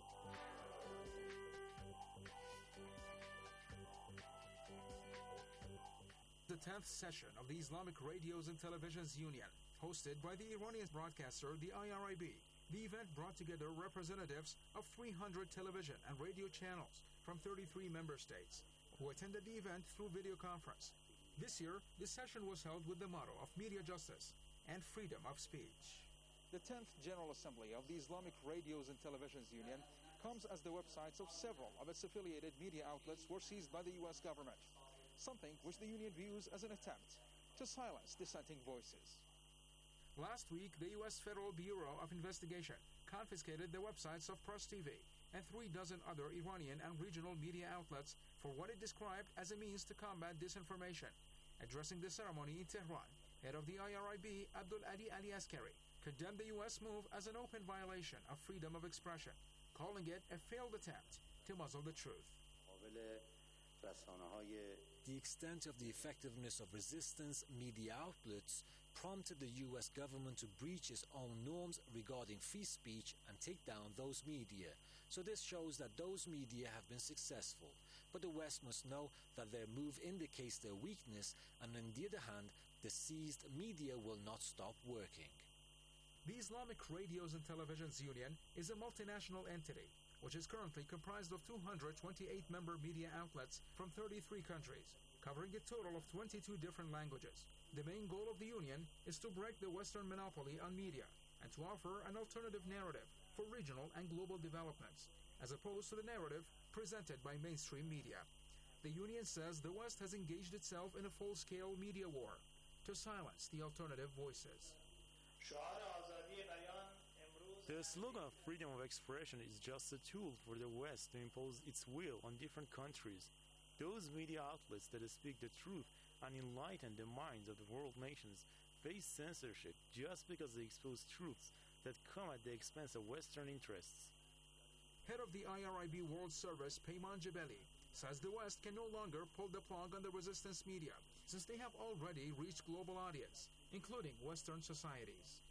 Speaker 14: The tenth session of the Islamic Radios and Televisions Union, hosted by the Iranian broadcaster, the I R I B. The event brought together representatives of three hundred television and radio channels from thirty-three member states, who attended the event through video conference. This year, the session was held with the motto of media justice and freedom of speech.
Speaker 15: The tenth General Assembly of the Islamic Radios and Televisions Union comes as the websites of several of its affiliated media outlets were seized by the U S government, something which the union views as an attempt to silence dissenting voices.
Speaker 14: Last week, the U S Federal Bureau of Investigation confiscated the websites of Press T V and three dozen other Iranian and regional media outlets for what it described as a means to combat disinformation. Addressing the ceremony in Tehran, head of the I R I B, Abdul Ali Ali Askari, condemned the U S move as an open violation of freedom of expression, calling it a failed attempt to muzzle the truth.
Speaker 16: The extent of the effectiveness of resistance media outlets prompted the U S government to breach its own norms regarding free speech and take down those media. So this shows that those media have been successful. But the West must know that their move indicates their weakness, and on the other hand, the seized media will not stop working.
Speaker 14: The Islamic Radios and Televisions Union is a multinational entity, which is currently comprised of two hundred twenty-eight member media outlets from thirty-three countries, covering a total of twenty-two different languages. The main goal of the union is to break the Western monopoly on media and to offer an alternative narrative for regional and global developments, as opposed to the narrative presented by mainstream media. The union says the West has engaged itself in a full-scale media war to silence the alternative voices.
Speaker 17: The slogan of freedom of expression is just a tool for the West to impose its will on different countries. Those media outlets that speak the truth and enlighten the minds of the world nations face censorship just because they expose truths that come at the expense of Western interests.
Speaker 14: Head of the I R I B World Service, Peyman Jebeli, says the West can no longer pull the plug on the resistance media, since they have already reached global audience, including Western societies.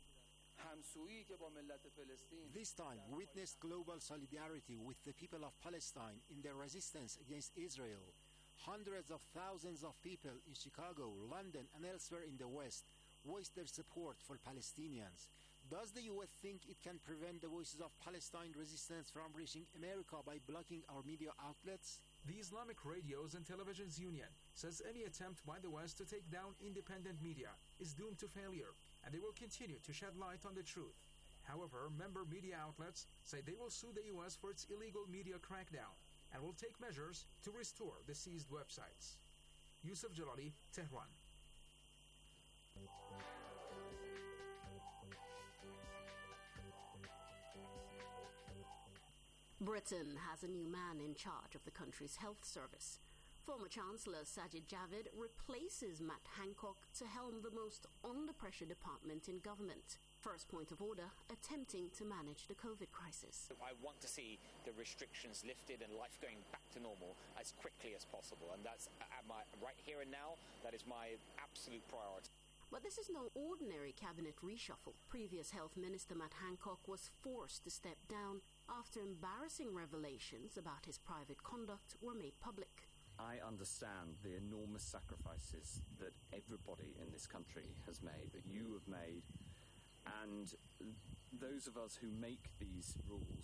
Speaker 18: This time we witnessed global solidarity with the people of Palestine in their resistance against Israel. Hundreds of thousands of people in Chicago, London, and elsewhere in the West voiced their support for Palestinians. Does the U S think it can prevent the voices of Palestine resistance from reaching America by blocking our media outlets?
Speaker 14: The Islamic Radios and Televisions Union says any attempt by the West to take down independent media is doomed to failure, and they will continue to shed light on the truth. However, member media outlets say they will sue the U S for its illegal media crackdown and will take measures to restore the seized websites. Yusuf Jalali, Tehran.
Speaker 19: Britain has a new man in charge of the country's health service. Former Chancellor Sajid Javid replaces Matt Hancock to helm the most under-pressure department in government. First point of order, attempting to manage the COVID crisis.
Speaker 20: I want to see the restrictions lifted and life going back to normal as quickly as possible, and that's at my right here and now. That is my absolute priority.
Speaker 19: But this is no ordinary cabinet reshuffle. Previous Health Minister Matt Hancock was forced to step down after embarrassing revelations about his private conduct were made public.
Speaker 21: I understand the enormous sacrifices that everybody in this country has made, that you have made, and those of us who make these rules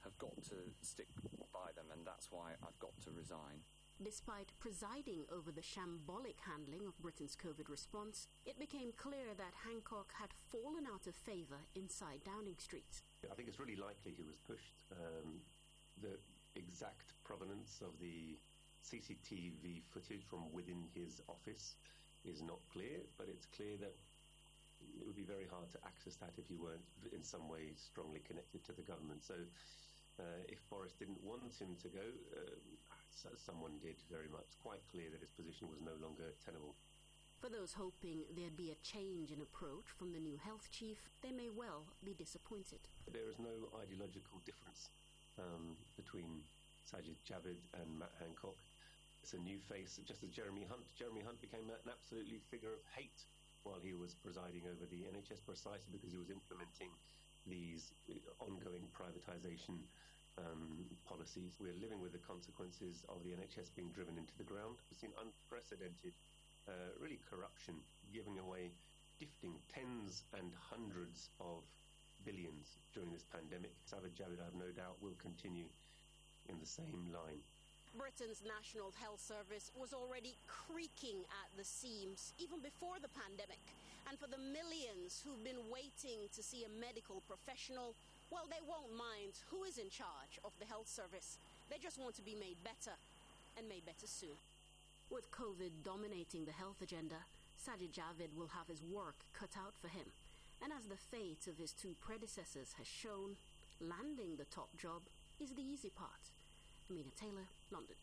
Speaker 21: have got to stick by them, and that's why I've got to resign.
Speaker 19: Despite presiding over the shambolic handling of Britain's COVID response, it became clear that Hancock had fallen out of favour inside Downing Street.
Speaker 1: I think it's really likely he was pushed. Um, the exact provenance of the C C T V footage from within his office is not clear, but it's clear that it would be very hard to access that if you weren't in some way strongly connected to the government. So uh, if Boris didn't want him to go, uh, someone did very much. It's quite clear that his position was no longer tenable.
Speaker 19: For those hoping there'd be a change in approach from the new health chief, they may well be disappointed.
Speaker 1: There is no ideological difference um, between Sajid Javid and Matt Hancock. It's a new face, just as Jeremy Hunt. Jeremy Hunt became an absolutely figure of hate while he was presiding over the N H S, precisely because he was implementing these ongoing privatisation um, policies. We're living with the consequences of the N H S being driven into the ground. We've seen unprecedented, uh, really corruption, giving away, gifting tens and hundreds of billions during this pandemic. Sajid Javid, I have no doubt, will continue in the same line.
Speaker 19: Britain's National Health Service was already creaking at the seams even before the pandemic. And for the millions who've been waiting to see a medical professional, well, they won't mind who is in charge of the health service. They just want to be made better, and made better soon. With COVID dominating the health agenda, Sajid Javid will have his work cut out for him. And as the fate of his two predecessors has shown, landing the top job is the easy part. Amina Taylor, London.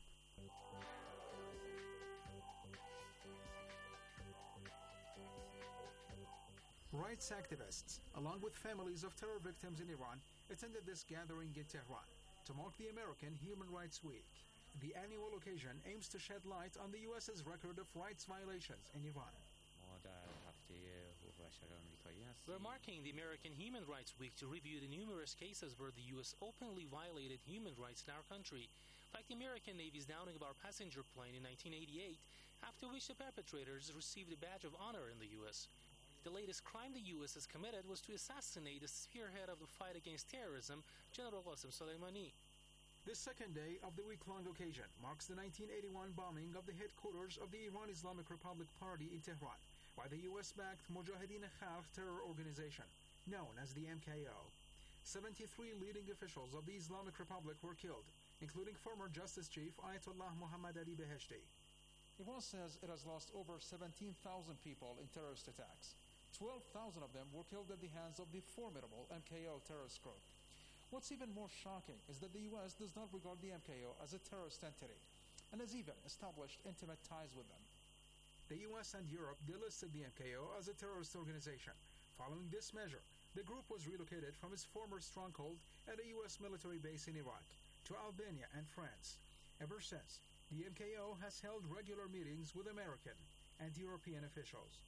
Speaker 14: Rights activists, along with families of terror victims in Iran, attended this gathering in Tehran to mark the American Human Rights Week. The annual occasion aims to shed light on the U S's record of rights violations in Iran.
Speaker 12: We're marking the American Human Rights Week to review the numerous cases where the U S openly violated human rights in our country, like the American Navy's downing of our passenger plane in nineteen eighty-eight, after which the perpetrators received a badge of honor in the U S. The latest crime the U S has committed was to assassinate the spearhead of the fight against terrorism, General Qasem Soleimani.
Speaker 14: The second day of the week-long occasion marks the nineteen eighty-one bombing of the headquarters of the Iran Islamic Republic Party in Tehran by the U S-backed Mujahideen Khalq terror organization, known as the M K O. seventy-three leading officials of the Islamic Republic were killed, including former Justice Chief Ayatollah Muhammad Ali Beheshti.
Speaker 15: Iran says it has lost over seventeen thousand people in terrorist attacks. twelve thousand of them were killed at the hands of the formidable M K O terrorist group. What's even more shocking is that the U S does not regard the M K O as a terrorist entity and has even established intimate ties with them.
Speaker 14: The U S and Europe delisted the M K O as a terrorist organization. Following this measure, the group was relocated from its former stronghold at a U S military base in Iraq to Albania and France. Ever since, the M K O has held regular meetings with American and European officials.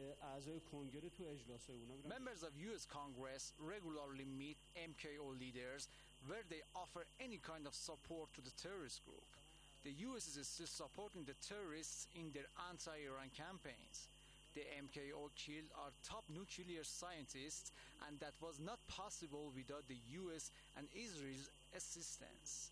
Speaker 22: Members of U S Congress regularly meet M K O leaders where they offer any kind of support to the terrorist group. The U S is still supporting the terrorists in their anti-Iran campaigns. The M K O killed our top nuclear scientists, and that was not possible without the U S and Israel's assistance.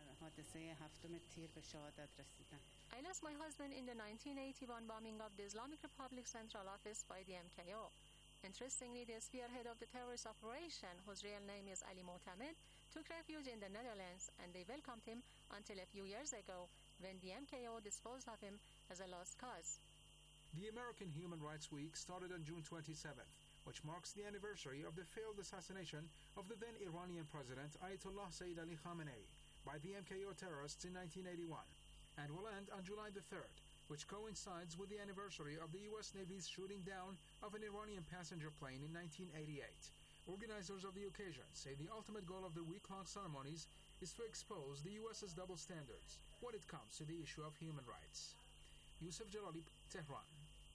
Speaker 23: I lost my husband in the nineteen eighty-one bombing of the Islamic Republic Central Office by the M K O. Interestingly, the spearhead of the terrorist operation, whose real name is Ali Motamed, took refuge in the Netherlands, and they welcomed him until a few years ago, when the M K O disposed of him as a lost cause.
Speaker 14: The American Human Rights Week started on June twenty-seventh, which marks the anniversary of the failed assassination of the then Iranian president Ayatollah Sayyid Ali Khamenei by the M K O terrorists in nineteen eighty-one, and will end on July the third, which coincides with the anniversary of the U S Navy's shooting down of an Iranian passenger plane in nineteen eighty-eight. Organizers of the occasion say the ultimate goal of the week-long ceremonies is to expose the U S's double standards when it comes to the issue of human rights. Yusuf Jalali, Tehran.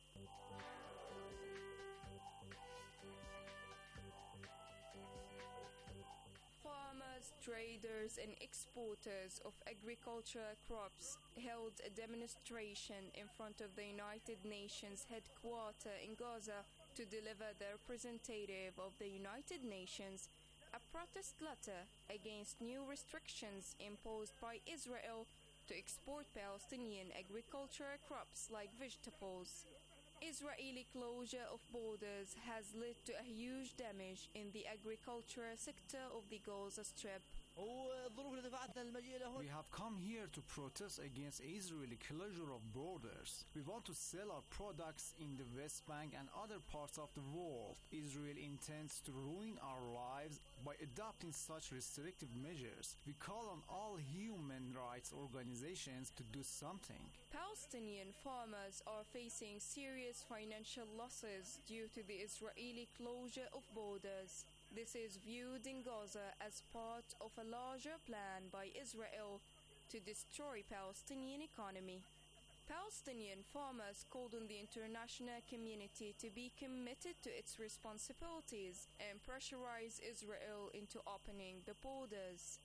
Speaker 24: Farmers, traders, and exporters of agricultural crops held a demonstration in front of the United Nations headquarters in Gaza to deliver the representative of the United Nations, a protest letter against new restrictions imposed by Israel to export Palestinian agricultural crops like vegetables. Israeli closure of borders has led to a huge damage in the agricultural sector of the Gaza Strip.
Speaker 2: We have come here to protest against Israeli closure of borders. We want to sell our products in the West Bank and other parts of the world. Israel intends to ruin our lives by adopting such restrictive measures. We call on all human rights organizations to do something.
Speaker 24: Palestinian farmers are facing serious financial losses due to the Israeli closure of borders. This is viewed in Gaza as part of a larger plan by Israel to destroy Palestinian economy. Palestinian farmers called on the international community to be committed to its responsibilities and pressurize Israel into opening the borders.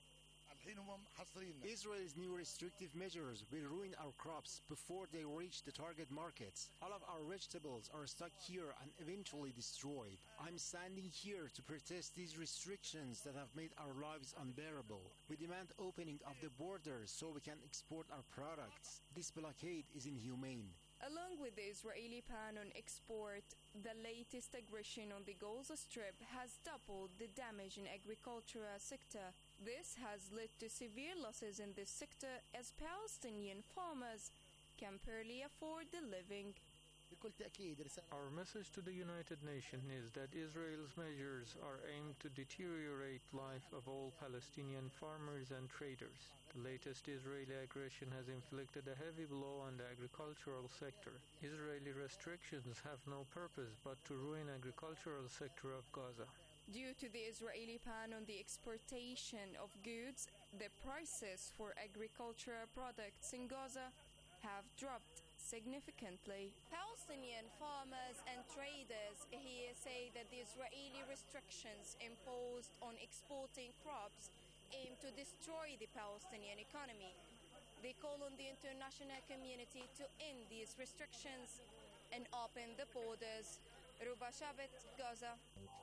Speaker 18: Israel's new restrictive measures will ruin our crops before they reach the target markets. All of our vegetables are stuck here and eventually destroyed. I'm standing here to protest these restrictions that have made our lives unbearable. We demand opening of the borders so we can export our products. This blockade is inhumane.
Speaker 24: Along with the Israeli ban on export, the latest aggression on the Gaza Strip has doubled the damage in agricultural sector. This has led to severe losses in this sector as Palestinian farmers can barely afford the living.
Speaker 13: Our message to the United Nations is that Israel's measures are aimed to deteriorate life of all Palestinian farmers and traders. The latest Israeli aggression has inflicted a heavy blow on the agricultural sector. Israeli restrictions have no purpose but to ruin agricultural sector of Gaza.
Speaker 24: Due to the Israeli ban on the exportation of goods, the prices for agricultural products in Gaza have dropped significantly. Palestinian farmers and traders here say that the Israeli restrictions imposed on exporting crops aim to destroy the Palestinian economy. They call on the international community to end these restrictions and open the borders. Ruba Shabbat, Gaza.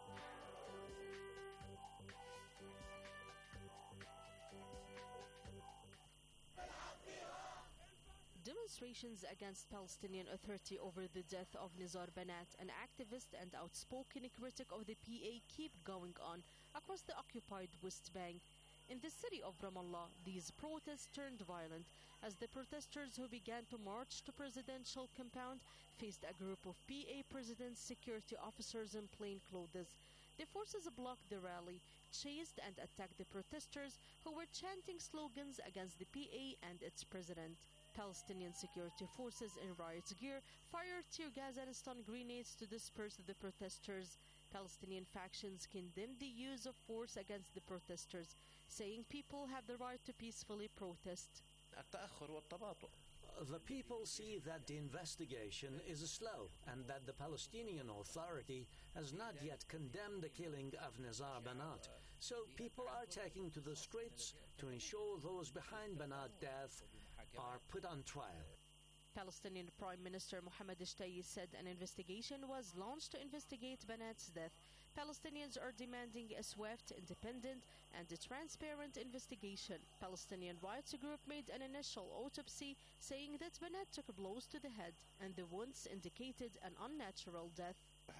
Speaker 3: Demonstrations against Palestinian Authority over the death of Nizar Banat, an activist and outspoken critic of the P A, keep going on across the occupied West Bank. In the city of Ramallah, these protests turned violent as the protesters who began to march to presidential compound faced a group of P A president's security officers in plain clothes. The forces blocked the rally, chased and attacked the protesters who were chanting slogans against the P A and its president. Palestinian security forces in riot gear fired tear gas and stun grenades to disperse the protesters. Palestinian factions condemned the use of force against the protesters, saying people have the right to peacefully protest.
Speaker 4: The people see that the investigation is slow and that the Palestinian Authority has not yet condemned the killing of Nizar Banat. So people are taking to the streets to ensure those behind Banat's death are put on trial.
Speaker 3: Palestinian Prime Minister Mohammed Shtayyeh said an investigation was launched to investigate Banat's death. Palestinians are demanding a swift, independent, and a transparent investigation. Palestinian rights group made an initial autopsy saying that Banat took blows to the head and the wounds indicated an unnatural death.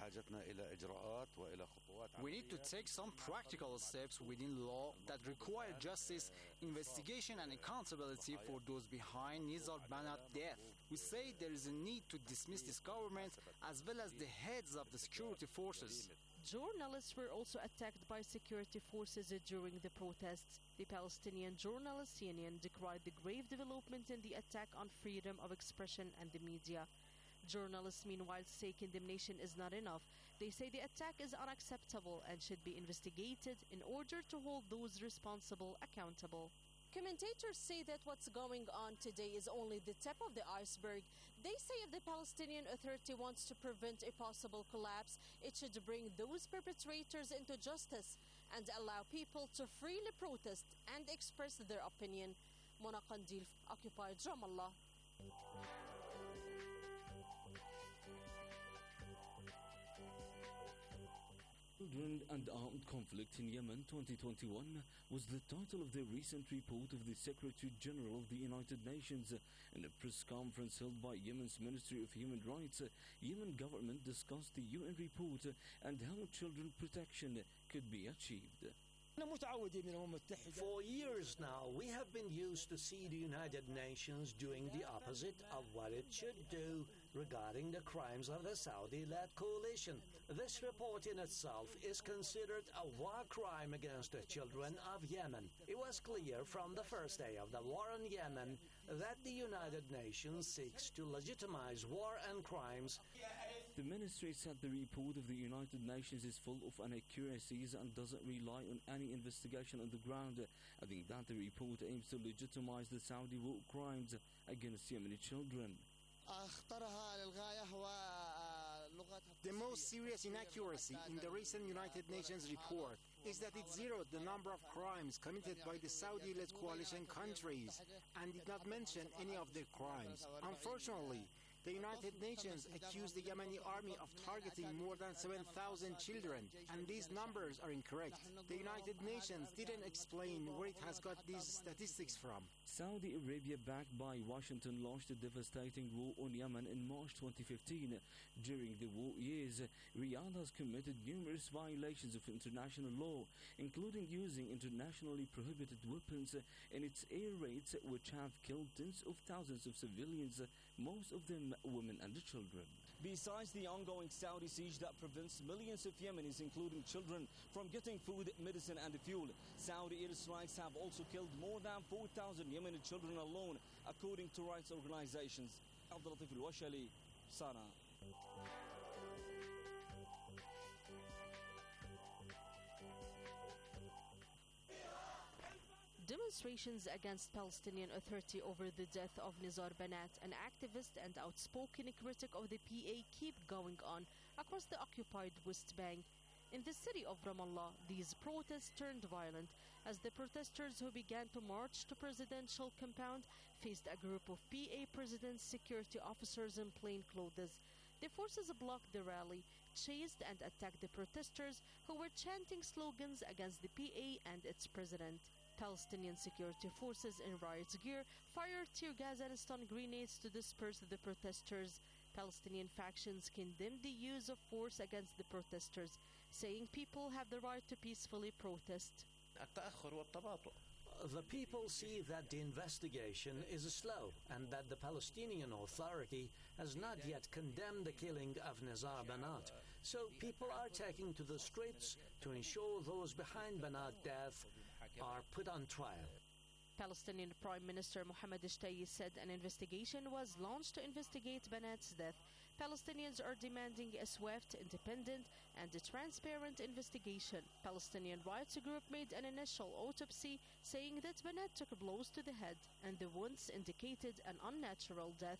Speaker 2: We need to take some practical steps within law that require justice, investigation and accountability for those behind Nizar Banat's death. We say there is a need to dismiss this government as well as the heads of the security forces.
Speaker 3: Journalists were also attacked by security forces during the protests. The Palestinian Journalists Union decried the grave development in the attack on freedom of expression and the media. Journalists, meanwhile, say condemnation is not enough. They say the attack is unacceptable and should be investigated in order to hold those responsible accountable.
Speaker 7: Commentators say that what's going on today is only the tip of the iceberg. They say if the Palestinian Authority wants to prevent a possible collapse, it should bring those perpetrators into justice and allow people to freely protest and express their opinion. Mona Qandil, occupied Ramallah.
Speaker 5: Children and Armed Conflict in Yemen twenty twenty-one was the title of the recent report of the Secretary General of the United Nations. In a press conference held by Yemen's Ministry of Human Rights, Yemen government discussed the U N report and how children protection could be achieved.
Speaker 4: For years now, we have been used to see the United Nations doing the opposite of what it should do regarding the crimes of the Saudi-led coalition. This report in itself is considered a war crime against the children of Yemen. It was clear from the first day of the war in Yemen that the United Nations seeks to legitimize war and crimes.
Speaker 5: The ministry said the report of the United Nations is full of inaccuracies and doesn't rely on any investigation on the ground, adding that the report aims to legitimize the Saudi war crimes against Yemeni children.
Speaker 18: The most serious inaccuracy in the recent United Nations report is that it zeroed the number of crimes committed by the Saudi-led coalition countries and did not mention any of their crimes. Unfortunately, the United Nations accused the Yemeni army of targeting more than seven thousand children, and these numbers are incorrect. The United Nations didn't explain where it has got these statistics from.
Speaker 5: Saudi Arabia, backed by Washington, launched a devastating war on Yemen in March twenty fifteen. During the war years, Riyadh has committed numerous violations of international law, including using internationally prohibited weapons in its air raids, which have killed tens of thousands of civilians, most of them women and children.
Speaker 6: Besides the ongoing Saudi siege that prevents millions of Yemenis, including children, from getting food, medicine and fuel, Saudi airstrikes have also killed more than four thousand Yemeni children alone, according to rights organizations. Abdulatif Al-Washali, Sana.
Speaker 3: Demonstrations against Palestinian Authority over the death of Nizar Banat, an activist and outspoken critic of the P A, keep going on across the occupied West Bank. In the city of Ramallah, these protests turned violent as the protesters who began to march to presidential compound faced a group of P A president's security officers in plain clothes. The forces blocked the rally, chased and attacked the protesters who were chanting slogans against the P A and its president. Palestinian security forces in riot gear fired tear gas and stun grenades to disperse the protesters. Palestinian factions condemned the use of force against the protesters, saying people have the right to peacefully protest.
Speaker 4: The people see that the investigation is slow and that the Palestinian Authority has not yet condemned the killing of Nizar Banat. So people are taking to the streets to ensure those behind Banat's death are put on trial.
Speaker 3: Palestinian Prime Minister Mohammed Shtayyeh said an investigation was launched to investigate Banat's death. Palestinians are demanding a swift, independent, and a transparent investigation. Palestinian rights group made an initial autopsy saying that Banat took blows to the head and the wounds indicated an unnatural death.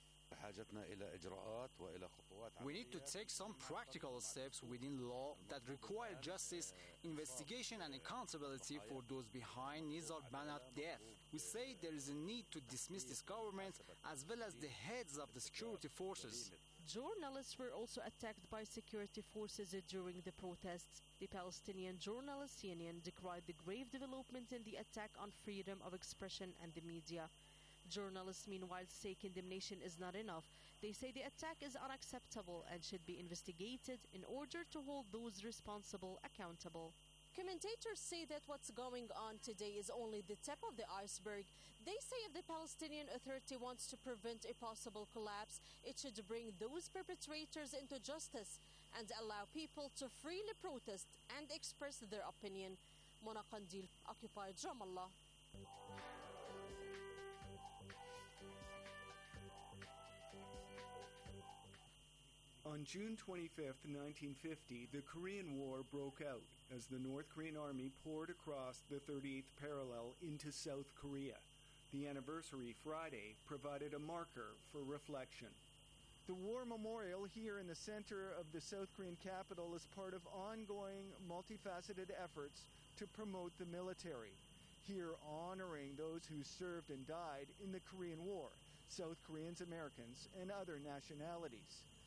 Speaker 2: We need to take some practical steps within law that require justice, investigation and accountability for those behind Nizar Banat's death. We say there is a need to dismiss this government as well as the heads of the security forces.
Speaker 3: Journalists were also attacked by security forces during the protests. The Palestinian Journalists Union decried the grave development in the attack on freedom of expression and the media. Journalists, meanwhile, say condemnation is not enough. They say the attack is unacceptable and should be investigated in order to hold those responsible accountable.
Speaker 7: Commentators say that what's going on today is only the tip of the iceberg. They say if the Palestinian Authority wants to prevent a possible collapse, it should bring those perpetrators into justice and allow people to freely protest and express their opinion. Mona Qandil, occupied Ramallah.
Speaker 8: On June twenty-fifth, nineteen fifty, the Korean War broke out as the North Korean army poured across the thirty-eighth parallel into South Korea. The anniversary Friday provided a marker for reflection. The War Memorial here in the center of the South Korean capital is part of ongoing multifaceted efforts to promote the military, here honoring those who served and died in the Korean War, South Koreans, Americans, and other nationalities.